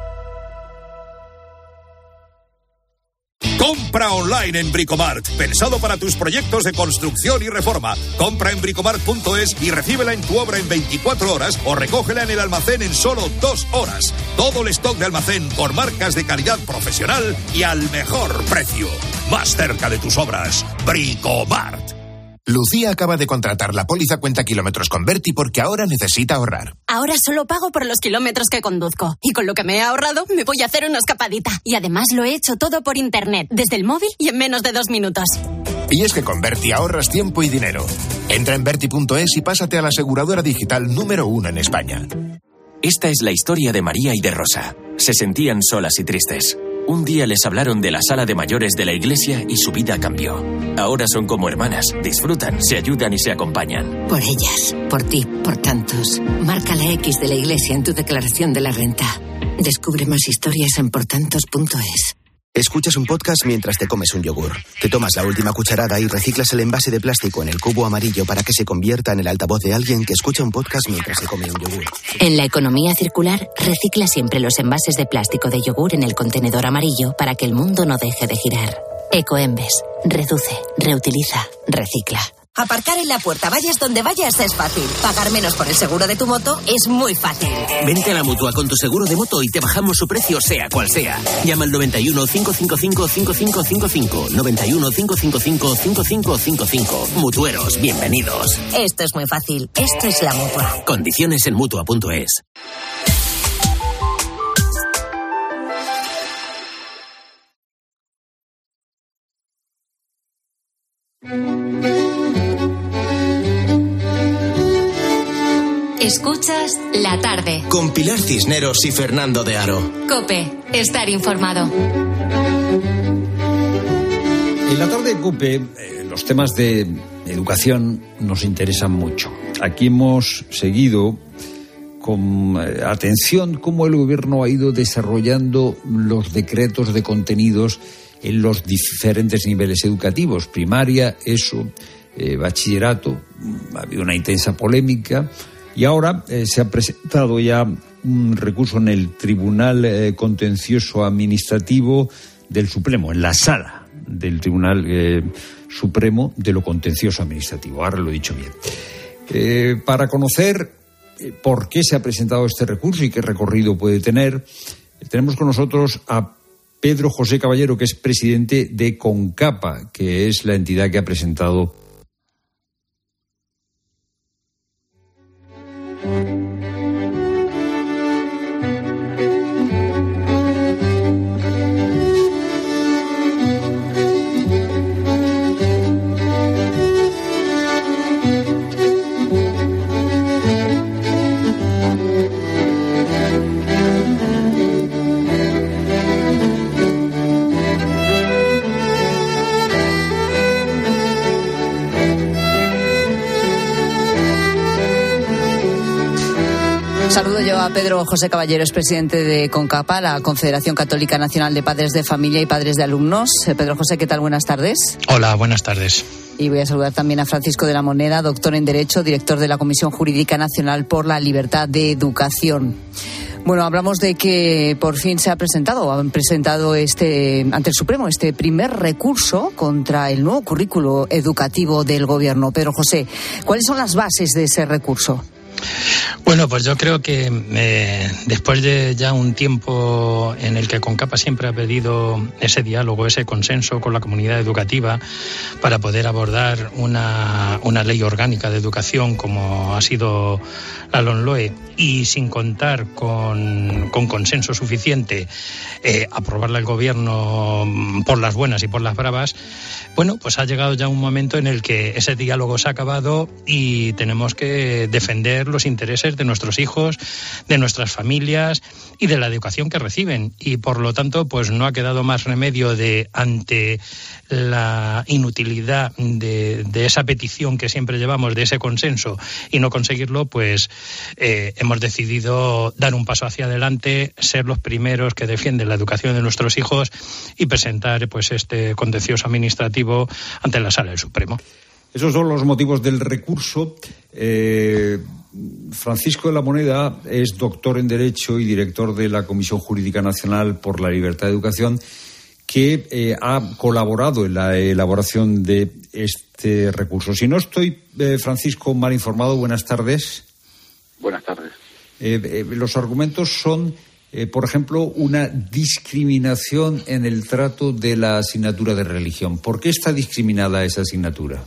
S6: Compra online en Bricomart, pensado para tus proyectos de construcción y reforma. Compra en bricomart punto es y recíbela en tu obra en veinticuatro horas o recógela en el almacén en solo dos horas. Todo el stock de almacén por marcas de calidad profesional y al mejor precio. Más cerca de tus obras, Bricomart.
S4: Lucía acaba de contratar la póliza cuenta kilómetros con Berti porque ahora necesita ahorrar.
S8: Ahora solo pago por los kilómetros que conduzco. Y con lo que me he ahorrado, me voy a hacer una escapadita. Y además lo he hecho todo por internet, desde el móvil y en menos de dos minutos.
S4: Y es que con Berti ahorras tiempo y dinero. Entra en berti punto es y pásate a la aseguradora digital número uno en España.
S26: Esta es la historia de María y de Rosa. Se sentían solas y tristes. Un día les hablaron de la sala de mayores de la iglesia y su vida cambió. Ahora son como hermanas, disfrutan, se ayudan y se acompañan.
S9: Por ellas, por ti, por tantos. Marca la X de la iglesia en tu declaración de la renta. Descubre más historias en portantos punto es.
S10: Escuchas un podcast mientras te comes un yogur. Te tomas la última cucharada y reciclas el envase de plástico en el cubo amarillo para que se convierta en el altavoz de alguien que escucha un podcast mientras se come un yogur.
S3: En la economía circular, recicla siempre los envases de plástico de yogur en el contenedor amarillo para que el mundo no deje de girar. Ecoembes. Reduce, reutiliza, recicla.
S27: Aparcar en la puerta, vayas donde vayas, es fácil. Pagar menos por el seguro de tu moto es muy fácil.
S28: Vente a la Mutua con tu seguro de moto y te bajamos su precio sea cual sea. Llama al noventa y uno, cinco cinco cinco, cinco cinco cinco cinco. noventa y uno, cinco cinco cinco, cinco cinco cinco cinco. Mutueros, bienvenidos.
S27: Esto es muy fácil. Esto es la Mutua.
S28: Condiciones en mutua punto es.
S3: Escuchas La Tarde.
S2: Con Pilar Cisneros y Fernando de Aro.
S3: COPE. Estar informado.
S1: En La Tarde de COPE, eh, los temas de educación nos interesan mucho. Aquí hemos seguido con eh, atención cómo el gobierno ha ido desarrollando los decretos de contenidos en los diferentes niveles educativos, primaria, ESO, eh, bachillerato. Ha habido una intensa polémica. Y ahora eh, se ha presentado ya un recurso en el Tribunal eh, Contencioso Administrativo del Supremo, en la sala del Tribunal eh, Supremo de lo Contencioso Administrativo. Ahora lo he dicho bien. Eh, para conocer eh, por qué se ha presentado este recurso y qué recorrido puede tener, eh, tenemos con nosotros a Pedro José Caballero, que es presidente de CONCAPA, que es la entidad que ha presentado
S7: Saludo yo a Pedro José Caballero, es presidente de CONCAPA, la Confederación Católica Nacional de Padres de Familia y Padres de Alumnos. Pedro José, ¿qué tal? Buenas tardes.
S29: Hola, buenas tardes.
S7: Y voy a saludar también a Francisco de la Moneda, doctor en Derecho, director de la Comisión Jurídica Nacional por la Libertad de Educación. Bueno, hablamos de que por fin se ha presentado, han presentado este ante el Supremo este primer recurso contra el nuevo currículo educativo del Gobierno. Pedro José, ¿cuáles son las bases de ese recurso?
S29: Bueno, pues yo creo que eh, después de ya un tiempo en el que CONCAPA siempre ha pedido ese diálogo, ese consenso con la comunidad educativa para poder abordar una, una ley orgánica de educación como ha sido la LOMLOE y sin contar con, con consenso suficiente, eh, aprobarla el Gobierno por las buenas y por las bravas, bueno, pues ha llegado ya un momento en el que ese diálogo se ha acabado y tenemos que defender defender los intereses de nuestros hijos, de nuestras familias y de la educación que reciben. Y por lo tanto, pues no ha quedado más remedio de, ante la inutilidad de, de esa petición que siempre llevamos, de ese consenso, y no conseguirlo, pues eh, hemos decidido dar un paso hacia adelante, ser los primeros que defienden la educación de nuestros hijos y presentar pues este contencioso administrativo ante la Sala del Supremo.
S1: Esos son los motivos del recurso. Eh, Francisco de la Moneda es doctor en Derecho y director de la Comisión Jurídica Nacional por la Libertad de Educación, que eh, ha colaborado en la elaboración de este recurso. Si no estoy, eh, Francisco, mal informado, buenas tardes.
S11: Buenas tardes.
S1: Eh, eh, los argumentos son, eh, por ejemplo, una discriminación en el trato de la asignatura de religión. ¿Por qué está discriminada esa asignatura?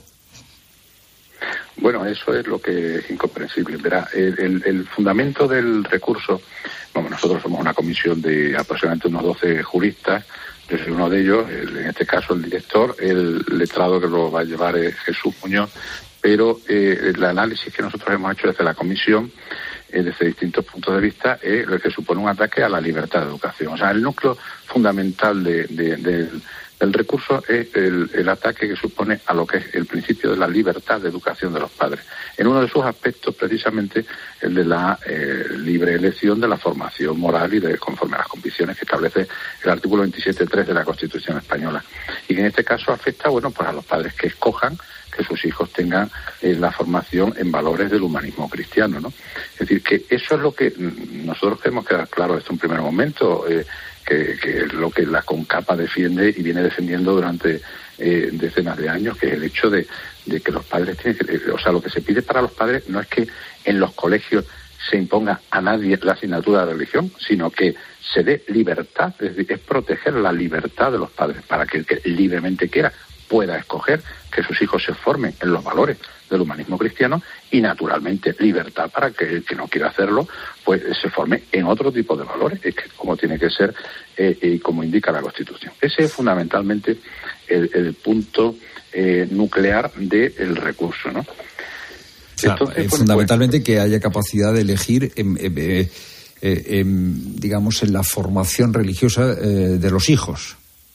S11: Bueno, eso es lo que es incomprensible. Verá, el, el, el fundamento del recurso, bueno, nosotros somos una comisión de aproximadamente unos doce juristas. Yo soy uno de ellos, el, en este caso el director, el letrado que lo va a llevar es Jesús Muñoz, pero eh, el análisis que nosotros hemos hecho desde la comisión, eh, desde distintos puntos de vista, es lo que supone un ataque a la libertad de educación. O sea, el núcleo fundamental de, de, de, del recurso es el, el ataque que supone a lo que es el principio de la libertad de educación de los padres. En uno de sus aspectos, precisamente, el de la eh, libre elección de la formación moral y de conforme a las convicciones que establece el artículo veintisiete punto tres de la Constitución española. Y que en este caso afecta, bueno, pues a los padres que escojan que sus hijos tengan eh, la formación en valores del humanismo cristiano, ¿no? Es decir, que eso es lo que nosotros queremos quedar claro desde un primer momento, eh, que, que es lo que la CONCAPA defiende y viene defendiendo durante eh, decenas de años, que es el hecho de, de que los padres tienen que, o sea, lo que se pide para los padres no es que en los colegios se imponga a nadie la asignatura de religión, sino que se dé libertad, es decir, es proteger la libertad de los padres para que el que libremente quiera pueda escoger que sus hijos se formen en los valores del humanismo cristiano y, naturalmente, libertad para que el que no quiera hacerlo pues se forme en otro tipo de valores, es que como tiene que ser eh, y como indica la Constitución. Ese es fundamentalmente el, el punto eh, nuclear del recurso, ¿no?
S1: Claro, Entonces, eh, pues, fundamentalmente pues, que haya capacidad de elegir, eh, eh, eh, eh, digamos, en la formación religiosa eh, de los hijos.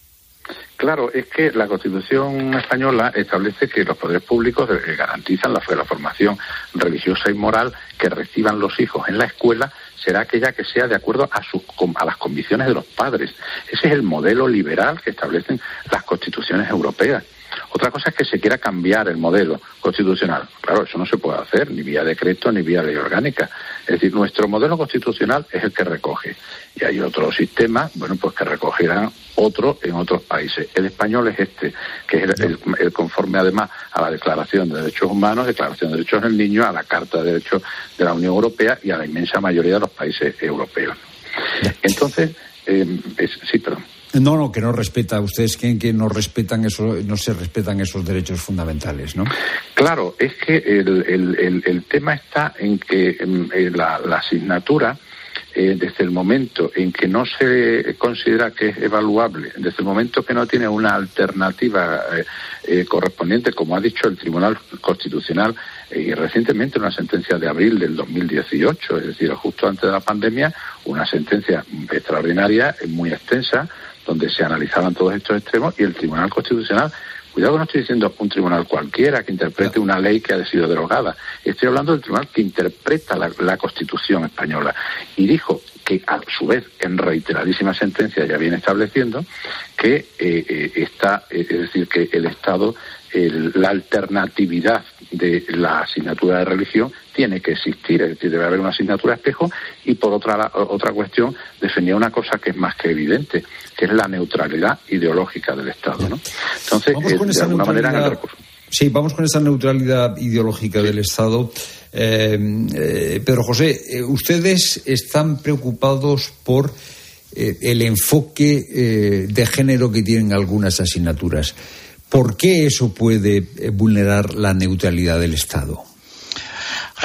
S11: Claro, es que la Constitución española establece que los poderes públicos garantizan la, la formación religiosa y moral que reciban los hijos en la escuela será aquella que sea de acuerdo a, sus, a las convicciones de los padres. Ese es el modelo liberal que establecen las constituciones europeas. Otra cosa es que se quiera cambiar el modelo constitucional. Claro, eso no se puede hacer, ni vía decreto, ni vía ley orgánica. Es decir, nuestro modelo constitucional es el que recoge. Y hay otros sistemas, bueno, pues que recogerán otro en otros países. El español es este, que es el, el, el conforme además a la Declaración de Derechos Humanos, Declaración de Derechos del Niño, a la Carta de Derechos de la Unión Europea y a la inmensa mayoría de los países europeos. Entonces, eh, es, sí, perdón.
S1: No, no, que no respeta. Ustedes creen que no respetan eso, no se respetan esos derechos fundamentales, ¿no?
S11: Claro, es que el, el, el, el tema está en que eh, la, la asignatura, eh, desde el momento en que no se considera que es evaluable, desde el momento que no tiene una alternativa eh, eh, correspondiente, como ha dicho el Tribunal Constitucional, eh, y recientemente una sentencia de abril del dos mil dieciocho, es decir, justo antes de la pandemia, una sentencia extraordinaria, muy extensa, donde se analizaban todos estos extremos, y el Tribunal Constitucional, cuidado que no estoy diciendo un tribunal cualquiera que interprete una ley que ha sido derogada, estoy hablando del tribunal que interpreta la, la Constitución española, y dijo que a su vez en reiteradísima sentencia ya viene estableciendo que eh, eh, está, eh, es decir, que el Estado, el, la alternatividad de la asignatura de religión tiene que existir, es decir, debe haber una asignatura espejo, y por otra la, otra cuestión defendía una cosa que es más que evidente, que es la neutralidad ideológica del Estado, ¿no? Entonces, eh, de alguna manera en el recurso.
S1: Sí, vamos con esa neutralidad ideológica del Estado. Eh, eh, Pedro José, eh, ustedes están preocupados por eh, el enfoque eh, de género que tienen algunas asignaturas. ¿Por qué eso puede vulnerar la neutralidad del Estado?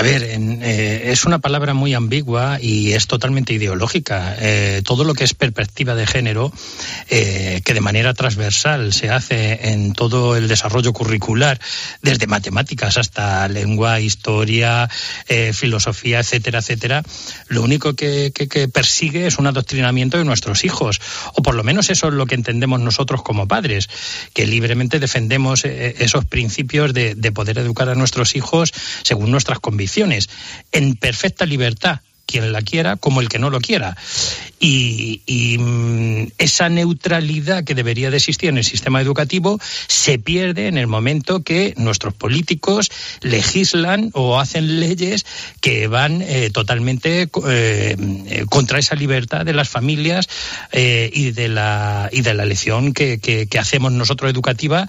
S29: A ver, en, eh, es una palabra muy ambigua y es totalmente ideológica. Eh, todo lo que es perspectiva de género, eh, que de manera transversal se hace en todo el desarrollo curricular, desde matemáticas hasta lengua, historia, eh, filosofía, etcétera, etcétera, lo único que, que, que persigue es un adoctrinamiento de nuestros hijos, o por lo menos eso es lo que entendemos nosotros como padres, que libremente defendemos eh, esos principios de, de poder educar a nuestros hijos según nuestras convicciones, en perfecta libertad, quien la quiera como el que no lo quiera. Y, y mmm, esa neutralidad que debería de existir en el sistema educativo se pierde en el momento que nuestros políticos legislan o hacen leyes que van eh, totalmente eh, contra esa libertad de las familias eh, y de la y de la elección que, que, que hacemos nosotros educativa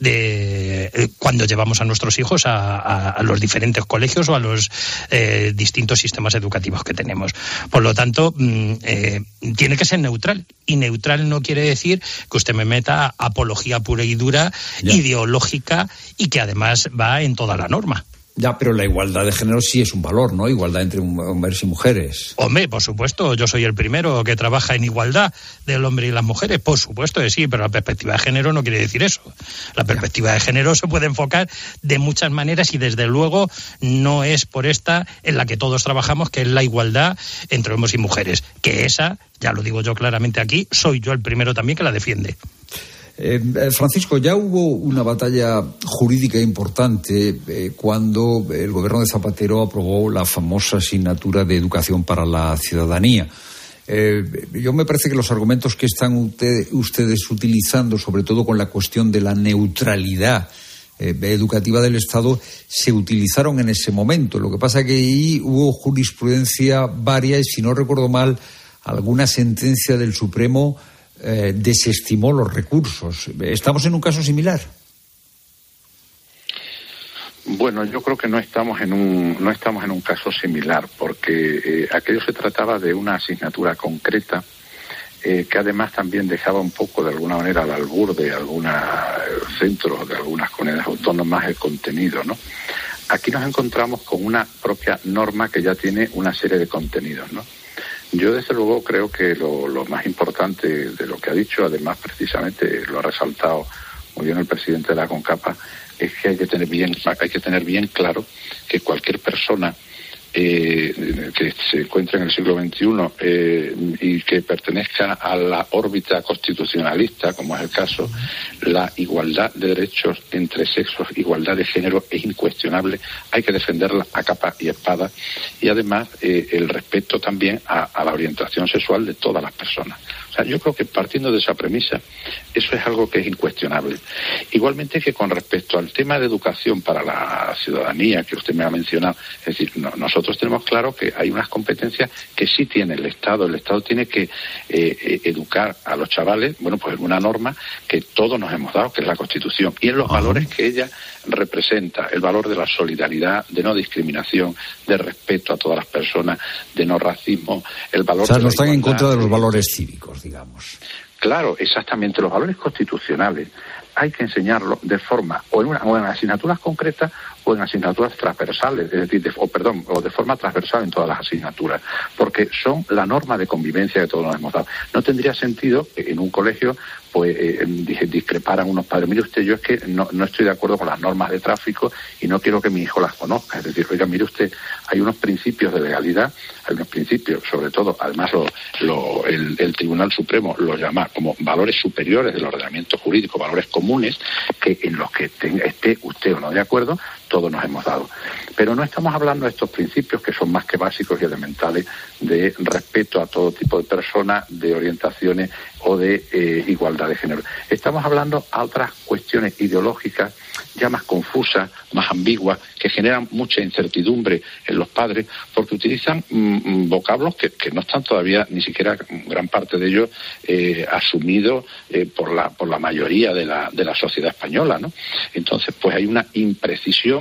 S29: de eh, cuando llevamos a nuestros hijos a, a, a los diferentes colegios o a los eh, distintos sistemas educativos que tenemos. Por lo tanto, eh, tiene que ser neutral. Y neutral no quiere decir que usted me meta apología pura y dura, ya, ideológica, y que además va en toda la norma.
S1: Ya, pero la igualdad de género sí es un valor, ¿no? Igualdad entre hombres y mujeres.
S29: Hombre, por supuesto, yo soy el primero que trabaja en igualdad del hombre y las mujeres, por supuesto que sí, pero la perspectiva de género no quiere decir eso. La perspectiva ya. de género se puede enfocar de muchas maneras y desde luego no es por esta en la que todos trabajamos, que es la igualdad entre hombres y mujeres, que esa, ya lo digo yo claramente aquí, soy yo el primero también que la defiende.
S1: Eh, Francisco, ya hubo una batalla jurídica importante eh, cuando el gobierno de Zapatero aprobó la famosa asignatura de educación para la ciudadanía. Eh, yo me parece que los argumentos que están usted, ustedes utilizando, sobre todo con la cuestión de la neutralidad eh, educativa del Estado, se utilizaron en ese momento. Lo que pasa es que ahí hubo jurisprudencia varia y, si no recuerdo mal, alguna sentencia del Supremo Eh, desestimó los recursos. ¿Estamos en un caso similar?
S11: Bueno, yo creo que no estamos en un no estamos en un caso similar, porque eh, aquello se trataba de una asignatura concreta eh, que además también dejaba un poco, de alguna manera, al albur de algunos centros, de algunas comunidades autónomas, el contenido, ¿no? Aquí nos encontramos con una propia norma que ya tiene una serie de contenidos, ¿no? Yo, desde luego, creo que lo, lo más importante de lo que ha dicho, además, precisamente, lo ha resaltado muy bien el presidente de la CONCAPA, es que hay que tener bien, hay que tener bien claro que cualquier persona eh, que se encuentre en el siglo veintiuno eh, y que pertenezca a la órbita constitucionalista, como es el caso, la igualdad de derechos entre sexos, igualdad de género es incuestionable, hay que defenderla a capa y espada, y además eh, el respeto también a, a la orientación sexual de todas las personas. O sea, yo creo que partiendo de esa premisa, eso es algo que es incuestionable. Igualmente que con respecto al tema de educación para la ciudadanía que usted me ha mencionado, es decir, no, nosotros tenemos claro que hay unas competencias que sí tiene el Estado. El Estado tiene que eh, educar a los chavales, bueno, pues en una norma que todos nos hemos dado, que es la Constitución, y en los valores que ella representa, el valor de la solidaridad, de no discriminación, de respeto a todas las personas, de no racismo, el valor...
S1: O sea,
S11: de
S1: no
S11: la
S1: están
S11: igualdad,
S1: en contra de los valores cívicos, digamos.
S11: Claro, exactamente. Los valores constitucionales hay que enseñarlo de forma, o en, una, o en asignaturas concretas o en asignaturas transversales, es decir, de, o perdón, o de forma transversal en todas las asignaturas, porque son la norma de convivencia que todos nos hemos dado. No tendría sentido que en un colegio pues eh, discreparan unos padres. Mire usted, yo es que no, no estoy de acuerdo con las normas de tráfico y no quiero que mi hijo las conozca. Es decir, oiga, mire usted, hay unos principios de legalidad, hay unos principios, sobre todo, además lo, lo, el, el Tribunal Supremo lo llama como valores superiores del ordenamiento jurídico, valores comunes, que en los que tenga, esté usted o no de acuerdo, todos nos hemos dado. Pero no estamos hablando de estos principios que son más que básicos y elementales de respeto a todo tipo de personas, de orientaciones o de eh, igualdad de género. Estamos hablando a otras cuestiones ideológicas ya más confusas, más ambiguas, que generan mucha incertidumbre en los padres, porque utilizan mmm, vocablos que, que no están todavía, ni siquiera gran parte de ellos, eh, asumidos eh, por la por la mayoría de la de la sociedad española, ¿no? Entonces, pues hay una imprecisión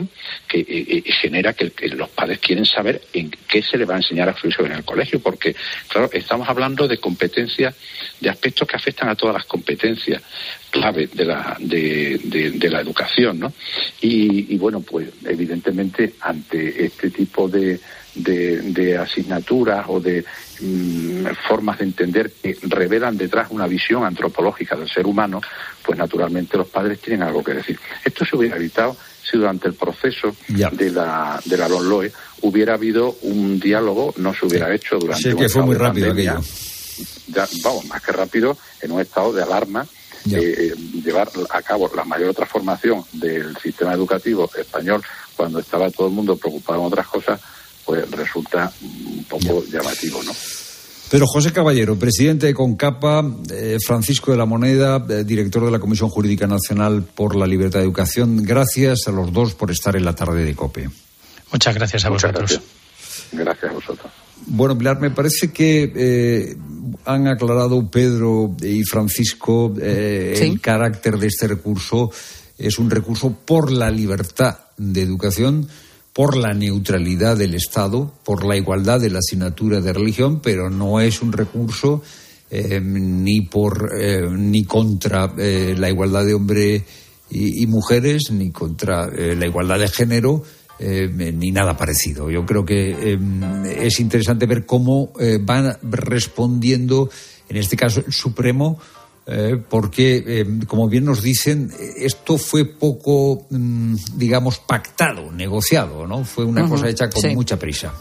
S11: educación que eh, genera que, que los padres quieren saber en qué se le va a enseñar a su hijo en el colegio, porque, claro, estamos hablando de competencias, de aspectos que afectan a todas las competencias clave de la de, de, de la educación, ¿no? Y, y bueno, pues evidentemente ante este tipo de de, de asignaturas o de mmm, formas de entender que revelan detrás una visión antropológica del ser humano, pues naturalmente los padres tienen algo que decir. Esto se hubiera evitado si durante el proceso ya. de la de la LOMLOE hubiera habido un diálogo, no se hubiera hecho durante
S1: sí,
S11: un
S1: que fue muy rápido
S11: pandemia,
S1: aquello.
S11: Ya, vamos, más que rápido, en un estado de alarma. Eh, llevar a cabo la mayor transformación del sistema educativo español cuando estaba todo el mundo preocupado en otras cosas, pues resulta un poco ya. llamativo, ¿no?
S1: Pero José Caballero, presidente de CONCAPA, eh, Francisco de la Moneda, eh, director de la Comisión Jurídica Nacional por la Libertad de Educación, gracias a los dos por estar en la tarde de COPE.
S29: Muchas gracias a
S11: Muchas
S29: vosotros.
S11: Gracias. gracias a vosotros.
S1: Bueno, Pilar, me parece que eh, han aclarado Pedro y Francisco eh, ¿Sí? el carácter de este recurso. Es un recurso por la libertad de educación, por la neutralidad del Estado, por la igualdad de la asignatura de religión, pero no es un recurso eh, ni por eh, ni contra eh, la igualdad de hombres y, y mujeres, ni contra eh, la igualdad de género. Eh, ni nada parecido. Yo creo que eh, es interesante ver cómo eh, van respondiendo, en este caso el Supremo, eh, porque, eh, como bien nos dicen, esto fue poco, mm, digamos, pactado, negociado, ¿no? Fue una uh-huh, cosa hecha con sí. mucha prisa.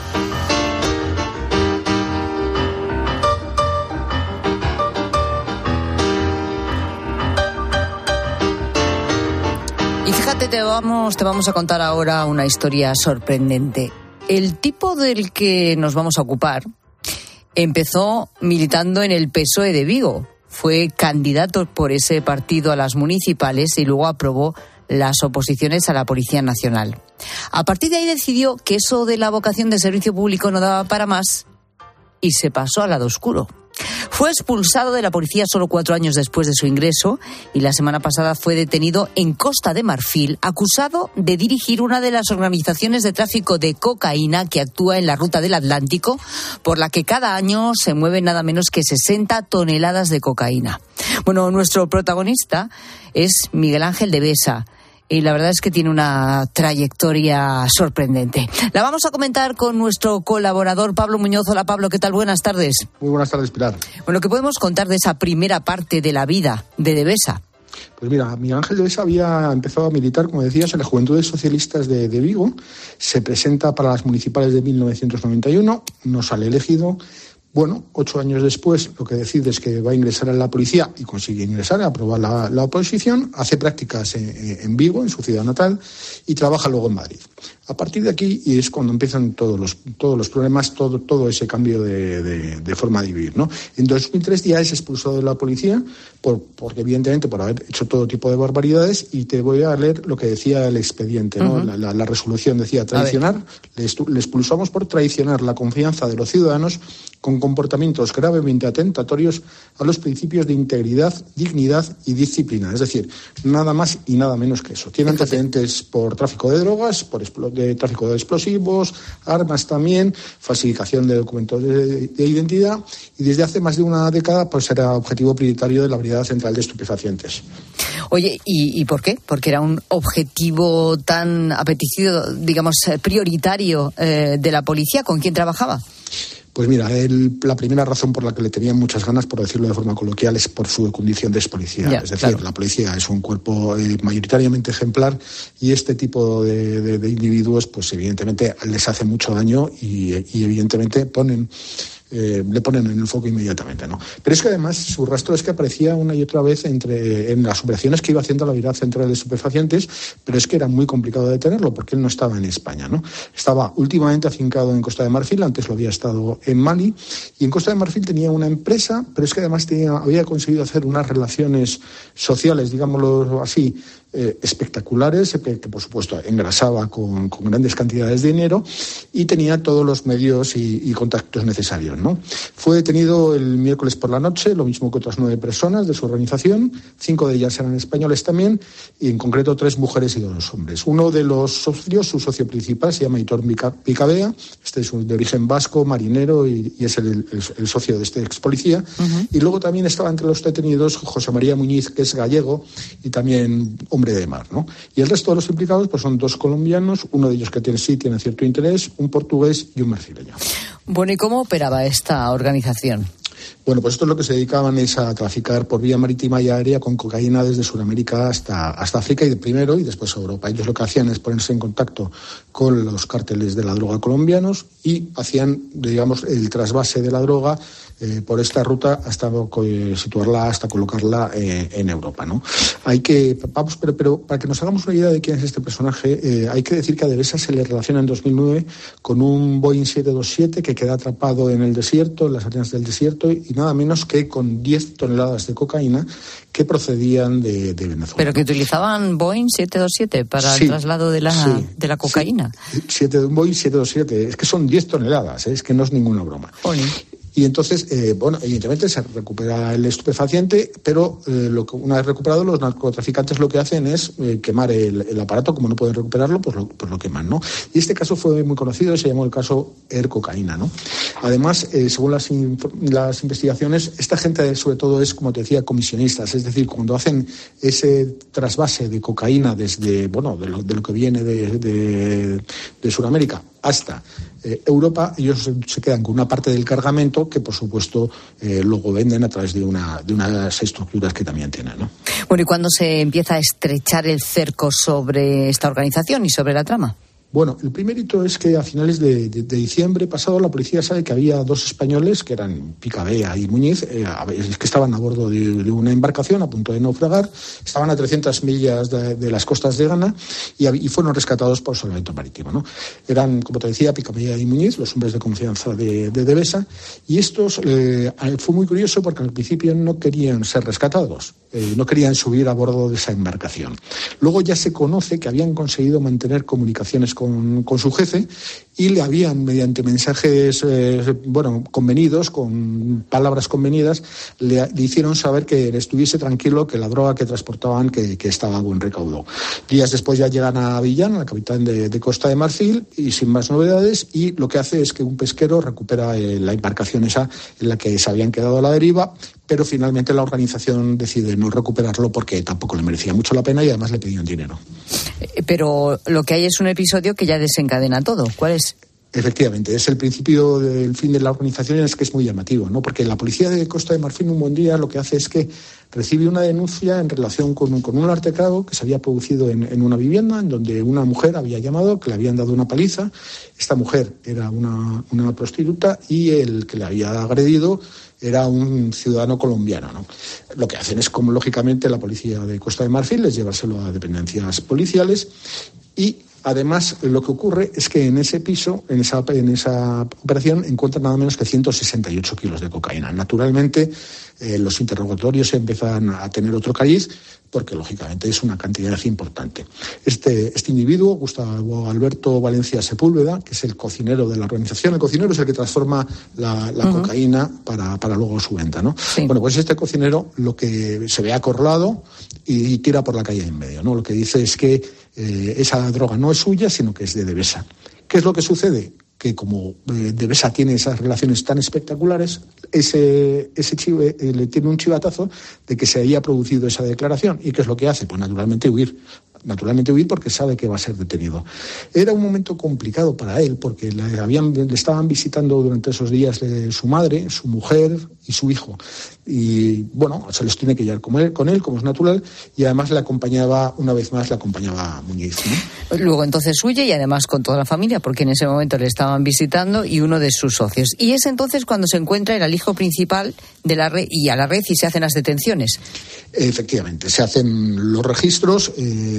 S7: Y fíjate, te vamos, te vamos a contar ahora una historia sorprendente. El tipo del que nos vamos a ocupar empezó militando en el P S O E de Vigo. Fue candidato por ese partido a las municipales y luego aprobó las oposiciones a la Policía Nacional. A partir de ahí decidió que eso de la vocación de servicio público no daba para más y se pasó al lado oscuro. Fue expulsado de la policía solo cuatro años después de su ingreso y la semana pasada fue detenido en Costa de Marfil, acusado de dirigir una de las organizaciones de tráfico de cocaína que actúa en la ruta del Atlántico, por la que cada año se mueven nada menos que sesenta toneladas de cocaína. Bueno, nuestro protagonista es Miguel Ángel de Besa. Y la verdad es que tiene una trayectoria sorprendente. La vamos a comentar con nuestro colaborador Pablo Muñoz. Hola Pablo, ¿qué tal? Buenas tardes.
S12: Muy buenas tardes, Pilar.
S7: Bueno, ¿qué podemos contar de esa primera parte de la vida de De Besa?
S12: Pues mira, Miguel Ángel de Besa había empezado a militar, como decías, en las Juventudes Socialistas de, de Vigo. Se presenta para las municipales de mil novecientos noventa y uno, no sale elegido. Bueno, ocho años después lo que decide es que va a ingresar en la policía y consigue ingresar, aprobar la, la oposición, hace prácticas en, en Vigo, en su ciudad natal, y trabaja luego en Madrid. A partir de aquí y es cuando empiezan todos los todos los problemas, todo todo ese cambio de, de, de forma de vivir, ¿no? En dos mil tres ya es expulsado de la policía por porque evidentemente por haber hecho todo tipo de barbaridades, y te voy a leer lo que decía el expediente, ¿no? Uh-huh. la, la, la resolución decía traicionar, le, estu, le expulsamos por traicionar la confianza de los ciudadanos con comportamientos gravemente atentatorios a los principios de integridad, dignidad y disciplina. Es decir, nada más y nada menos que eso. Tiene antecedentes por tráfico de drogas, por explo- de tráfico de explosivos, armas también, falsificación de documentos de, de identidad, y desde hace más de una década pues era objetivo prioritario de la Brigada Central de Estupefacientes.
S7: Oye, ¿y, y por qué? Porque era un objetivo tan apetecido, digamos, prioritario eh, de la policía. ¿Con quién trabajaba?
S12: Pues mira, él, la primera razón por la que le tenían muchas ganas, por decirlo de forma coloquial, es por su condición de expolicía. Ya, es decir, claro. La policía es un cuerpo eh, mayoritariamente ejemplar, y este tipo de, de, de individuos, pues evidentemente les hace mucho daño y, y evidentemente ponen... Eh, le ponen en el foco inmediatamente, ¿no? Pero es que además su rastro es que aparecía una y otra vez entre en las operaciones que iba haciendo la Brigada Central de Estupefacientes, pero es que era muy complicado detenerlo porque él no estaba en España, ¿no? Estaba últimamente afincado en Costa de Marfil, antes lo había estado en Mali, y en Costa de Marfil tenía una empresa, pero es que además tenía, había conseguido hacer unas relaciones sociales, digámoslo así, eh, espectaculares, que, que por supuesto engrasaba con, con grandes cantidades de dinero y tenía todos los medios y, y contactos necesarios, ¿no? Fue detenido el miércoles por la noche, lo mismo que otras nueve personas de su organización, cinco de ellas eran españoles también, y en concreto tres mujeres y dos hombres. Uno de los socios, su socio principal, se llama Aitor Picabea, este es de origen vasco, marinero, y, y es el, el, el socio de este ex policía. Uh-huh. Y luego también estaba entre los detenidos José María Muñiz, que es gallego y también hombre de mar, ¿no? Y el resto de los implicados pues son dos colombianos, uno de ellos que tiene, sí tiene cierto interés, un portugués y un brasileño.
S7: Bueno, ¿y cómo operaba esta organización?
S12: Bueno, pues esto es lo que se dedicaban es a traficar por vía marítima y aérea con cocaína desde Sudamérica hasta, hasta África y de primero y después a Europa. Ellos lo que hacían es ponerse en contacto con los cárteles de la droga colombianos y hacían, digamos, el trasvase de la droga eh, por esta ruta hasta eh, situarla, hasta colocarla eh, en Europa, ¿no? Hay que, vamos, pero, pero para que nos hagamos una idea de quién es este personaje, eh, hay que decir que a Devesa se le relaciona en dos mil nueve con un Boeing siete dos siete que queda atrapado en el desierto, en las arenas del desierto, y nada menos que con diez toneladas de cocaína que procedían de, de Venezuela.
S7: Pero que utilizaban Boeing siete dos siete para sí, el traslado de la, sí, de la cocaína.
S12: Sí, siete, un Boeing siete dos siete, es que son diez toneladas, ¿eh? Es que no es ninguna broma. Oli. Y entonces, eh, bueno, evidentemente se recupera el estupefaciente, pero eh, lo que, una vez recuperado, los narcotraficantes lo que hacen es eh, quemar el, el aparato. Como no pueden recuperarlo, pues lo, pues lo queman, ¿no? Y este caso fue muy conocido, se llamó el caso Air Cocaína, ¿no? Además, eh, según las, las investigaciones, esta gente sobre todo es, como te decía, comisionistas, es decir, cuando hacen ese trasvase de cocaína desde, bueno, de lo, de lo que viene de, de, de Sudamérica hasta eh, Europa, ellos se, se quedan con una parte del cargamento que, por supuesto, eh, luego venden a través de una de unas estructuras que también tienen, ¿no?
S7: Bueno, ¿y cuándo se empieza a estrechar el cerco sobre esta organización y sobre la trama?
S12: Bueno, el primer hito es que a finales de, de, de diciembre pasado la policía sabe que había dos españoles, que eran Picabea y Muñiz, eh, que estaban a bordo de, de una embarcación a punto de naufragar, estaban a trescientas millas de, de las costas de Ghana y, y fueron rescatados por Salvamento Marítimo, ¿no? Eran, como te decía, Picabea y Muñiz, los hombres de confianza de, de Devesa, y estos eh, fue muy curioso porque al principio no querían ser rescatados, eh, no querían subir a bordo de esa embarcación. Luego ya se conoce que habían conseguido mantener comunicaciones Con, con su jefe y le habían, mediante mensajes eh, bueno, convenidos, con palabras convenidas, le, le hicieron saber que estuviese tranquilo, que la droga que transportaban que, que estaba a buen recaudo. Días después ya llegan a Avillán, la capital de, de Costa de Marfil, y sin más novedades, y lo que hace es que un pesquero recupera eh, la embarcación esa en la que se habían quedado a la deriva, pero finalmente la organización decide no recuperarlo porque tampoco le merecía mucho la pena y además le pedían dinero.
S7: Pero lo que hay es un episodio que ya desencadena todo. ¿Cuál es?
S12: Efectivamente, es el principio del fin de la organización, es que es muy llamativo, ¿no? Porque la policía de Costa de Marfil un buen día lo que hace es que recibe una denuncia en relación con un, con un altercado que se había producido en, en una vivienda en donde una mujer había llamado, que le habían dado una paliza. Esta mujer era una, una prostituta y el que le había agredido era un ciudadano colombiano, ¿no? Lo que hacen es, como lógicamente la policía de Costa de Marfil, es llevárselo a dependencias policiales y además, lo que ocurre es que en ese piso, en esa, en esa operación, encuentran nada menos que ciento sesenta y ocho kilos de cocaína. Naturalmente, eh, los interrogatorios empiezan a tener otro cariz, porque lógicamente es una cantidad importante. Este, este individuo, Gustavo Alberto Valencia Sepúlveda, que es el cocinero de la organización, el cocinero es el que transforma la, la uh-huh. cocaína para, para luego su venta, ¿no? Sí. Bueno, pues este cocinero lo que se ve acorralado y, y tira por la calle en medio, ¿no? Lo que dice es que eh, esa droga no es suya, sino que es de Devesa. ¿Qué es lo que sucede? Que como eh, Devesa tiene esas relaciones tan espectaculares, ese, ese chive, eh, le tiene un chivatazo de que se haya producido esa declaración. ¿Y qué es lo que hace? Pues naturalmente huir. Naturalmente huir porque sabe que va a ser detenido. Era un momento complicado para él porque le, habían, le estaban visitando durante esos días de su madre, su mujer y su hijo. Y bueno, se los tiene que llevar con él, con él, como es natural, y además le acompañaba, una vez más, le acompañaba Muñiz, ¿no?
S7: Luego entonces huye y además con toda la familia, porque en ese momento le estaban visitando y uno de sus socios. Y es entonces cuando se encuentra el alijo principal de la red y a la red y se hacen las detenciones.
S12: Efectivamente, se hacen los registros. Eh,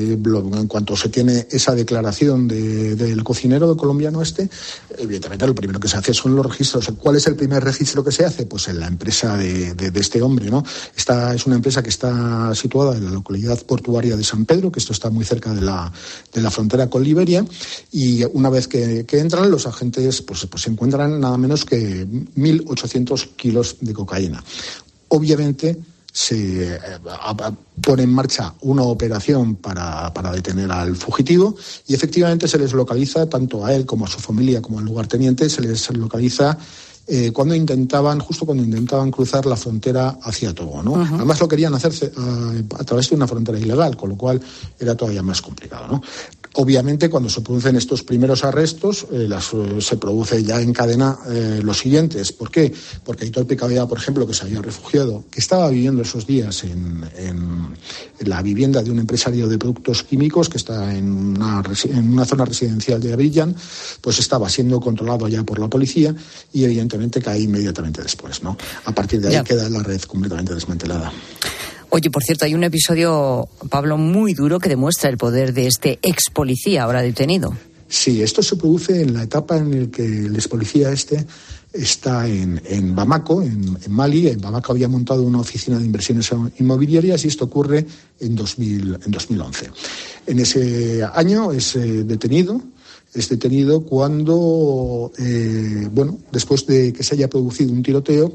S12: Eh, en cuanto se tiene esa declaración de, del cocinero colombiano este, evidentemente lo primero que se hace son los registros. ¿Cuál es el primer registro que se hace? Pues en la empresa de, de, de este hombre, ¿no? Esta es una empresa que está situada en la localidad portuaria de San Pedro, que esto está muy cerca de la, de la frontera con Liberia, y una vez que, que entran, los agentes pues, pues se encuentran nada menos que mil ochocientos kilos de cocaína. Obviamente se eh, pone en marcha una operación para, para detener al fugitivo y efectivamente se les localiza, tanto a él como a su familia como al lugarteniente, se les localiza eh, cuando intentaban, justo cuando intentaban cruzar la frontera hacia Togo, ¿no? Uh-huh. Además lo querían hacer a, a través de una frontera ilegal, con lo cual era todavía más complicado, ¿no? Obviamente, cuando se producen estos primeros arrestos, eh, las, eh, se produce ya en cadena eh, los siguientes. ¿Por qué? Porque Aitor Picabea, por ejemplo, que se había refugiado, que estaba viviendo esos días en, en, en la vivienda de un empresario de productos químicos que está en una, en una zona residencial de Abidjan, pues estaba siendo controlado ya por la policía y evidentemente cae inmediatamente después, ¿no? A partir de ahí ya queda la red completamente desmantelada.
S7: Oye, por cierto, hay un episodio, Pablo, muy duro que demuestra el poder de este ex policía ahora detenido.
S12: Sí, esto se produce en la etapa en la que el ex policía este está en, en Bamako, en, en Mali. En Bamako había montado una oficina de inversiones inmobiliarias y esto ocurre en, dos mil, en dos mil once. En ese año es eh, detenido. Es detenido cuando, eh, bueno, después de que se haya producido un tiroteo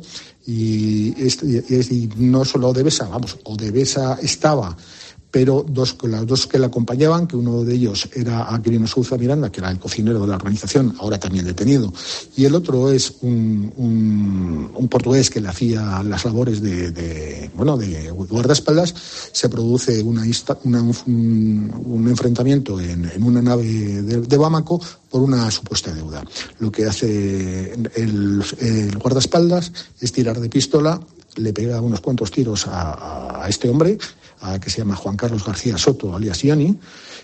S12: y, este, y no solo Odebesa, vamos, Odebesa estaba, pero dos, las dos que la acompañaban, que uno de ellos era Aquilino Souza Miranda, que era el cocinero de la organización, ahora también detenido, y el otro es un, un, un portugués que le hacía las labores de, de bueno, de guardaespaldas. Se produce una, una, un, un enfrentamiento en, en una nave de, de Bamako por una supuesta deuda. Lo que hace el, el guardaespaldas es tirar de pistola, le pega unos cuantos tiros a, a este hombre, a, que se llama Juan Carlos García Soto, alias Ioni,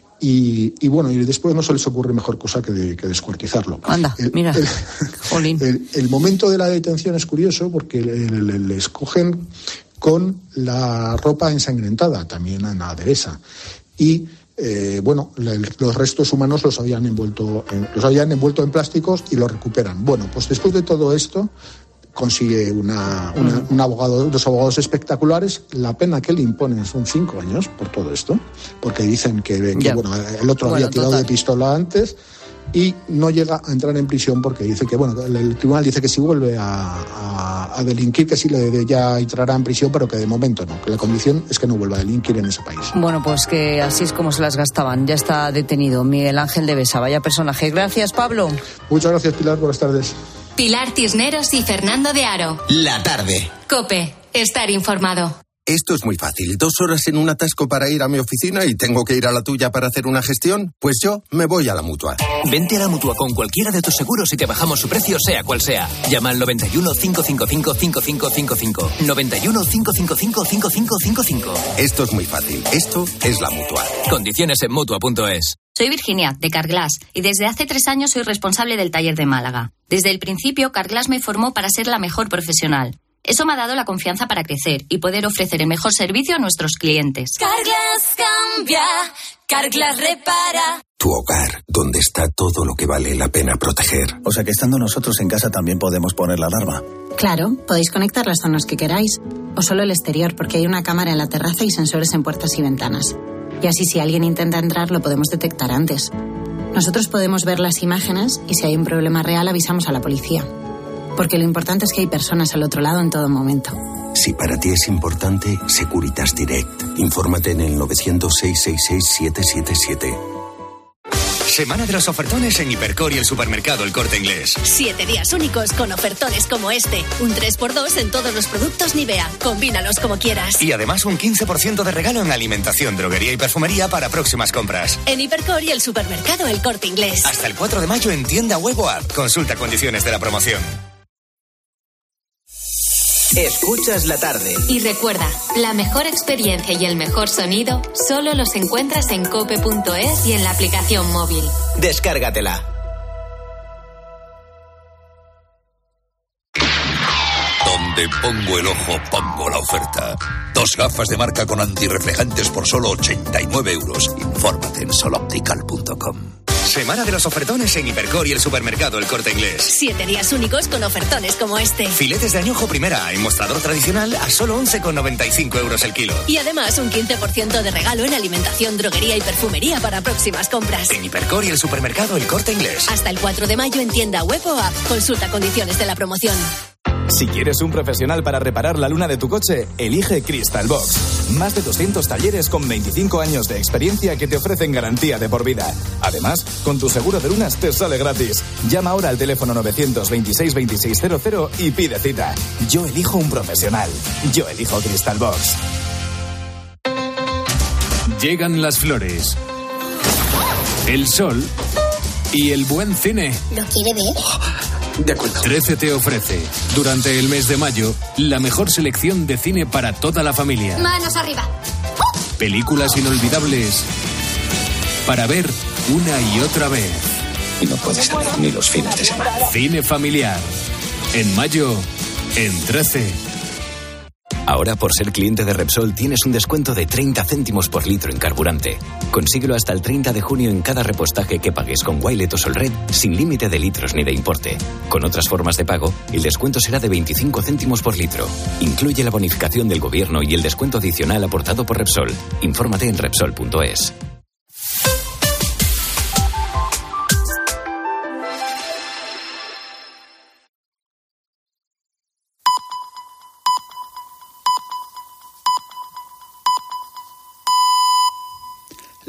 S12: y, y bueno, y después no se les ocurre mejor cosa que, de, que descuartizarlo.
S7: Anda,
S12: el,
S7: mira,
S12: el,
S7: Jolín.
S12: El, el momento de la detención es curioso porque le, le, le escogen con la ropa ensangrentada, también en la Odebesa, y Eh, bueno, los restos humanos los habían envuelto en, los habían envuelto en plásticos y los recuperan. Bueno, pues después de todo esto consigue una, una, un abogado, dos abogados espectaculares. La pena que le imponen son cinco años por todo esto, porque dicen que, que bueno, el otro bueno, había tirado total. de pistola antes y no llega a entrar en prisión porque dice que, bueno, el, el tribunal dice que si vuelve a, a, a delinquir, que sí le ya entrará en prisión, pero que de momento no, que la condición es que no vuelva a delinquir en ese país.
S7: Bueno, pues que así es como se las gastaban. Ya está detenido Miguel Ángel de Besa. Vaya personaje. Gracias, Pablo.
S12: Muchas gracias, Pilar. Buenas tardes.
S3: Pilar Cisneros y Fernando de Aro.
S28: La tarde.
S3: COPE. Estar informado.
S13: Esto es muy fácil. Dos horas en un atasco para ir a mi oficina y tengo que ir a la tuya para hacer una gestión. Pues yo me voy a la Mutua.
S14: Vente a la Mutua con cualquiera de tus seguros y te bajamos su precio, sea cual sea. Llama al noventa y uno, cinco cinco cinco, cinco cinco cinco cinco. noventa y uno, cinco cinco cinco, cinco cinco cinco cinco.
S13: Esto es muy fácil. Esto es la Mutua.
S14: Condiciones en Mutua punto es.
S15: Soy Virginia, de Carglass, y desde hace tres años soy responsable del taller de Málaga. Desde el principio, Carglass me formó para ser la mejor profesional. Eso me ha dado la confianza para crecer y poder ofrecer el mejor servicio a nuestros clientes.
S16: Carglass cambia, Carglass repara.
S13: Tu hogar, donde está todo lo que vale la pena proteger.
S17: O sea que estando nosotros en casa también podemos poner la alarma.
S18: Claro, podéis conectar las zonas que queráis, o solo el exterior, porque hay una cámara en la terraza y sensores en puertas y ventanas. Y así si alguien intenta entrar lo podemos detectar antes. Nosotros podemos ver las imágenes y si hay un problema real avisamos a la policía. Porque lo importante es que hay personas al otro lado en todo momento.
S13: Si para ti es importante, Securitas Direct. Infórmate en el novecientos, seiscientos sesenta y seis, siete siete siete.
S19: Semana de los ofertones en Hipercor y el supermercado El Corte Inglés.
S20: Siete días únicos con ofertones como este. Un tres por dos en todos los productos Nivea. Combínalos como quieras.
S19: Y además un quince por ciento de regalo en alimentación, droguería y perfumería para próximas compras.
S20: En Hipercor y el supermercado El Corte Inglés.
S19: Hasta el cuatro de mayo en tienda web o app. Consulta condiciones de la promoción.
S2: Escuchas la tarde.
S3: Y recuerda, la mejor experiencia y el mejor sonido solo los encuentras en cope punto es y en la aplicación móvil.
S2: Descárgatela.
S6: Donde Donde pongo el ojo, pongo la oferta. Dos gafas de marca con antirreflejantes por solo ochenta y nueve euros. Infórmate en sol optical punto com.
S19: Semana de los ofertones en Hipercor y el supermercado El Corte Inglés.
S20: Siete días únicos con ofertones como este.
S19: Filetes de añojo primera en mostrador tradicional a solo once con noventa y cinco euros el kilo.
S20: Y además un quince por ciento de regalo en alimentación, droguería y perfumería para próximas compras.
S19: En Hipercor y el supermercado El Corte Inglés.
S20: Hasta el cuatro de mayo en tienda web o app. Consulta condiciones de la promoción.
S4: Si quieres un profesional para reparar la luna de tu coche, elige Crystal Box. Más de doscientos talleres con veinticinco años de experiencia que te ofrecen garantía de por vida. Además, con tu seguro de lunas te sale gratis. Llama ahora al teléfono novecientos veintiséis veintiséis cero cero y pide cita. Yo elijo un profesional. Yo elijo Crystal Box.
S5: Llegan las flores, el sol y el buen cine.
S8: ¿Lo quiere ver?
S5: De acuerdo. trece te ofrece, durante el mes de mayo, la mejor selección de cine para toda la familia.
S8: Manos arriba.
S5: Películas inolvidables para ver una y otra vez.
S17: Y no puedes salir ni los fines de semana.
S5: Cine familiar. En mayo, en trece.
S21: Ahora, por ser cliente de Repsol, tienes un descuento de treinta céntimos por litro en carburante. Consíguelo hasta el treinta de junio en cada repostaje que pagues con Wilet o Solred, sin límite de litros ni de importe. Con otras formas de pago, el descuento será de veinticinco céntimos por litro. Incluye la bonificación del gobierno y el descuento adicional aportado por Repsol. Infórmate en Repsol punto es.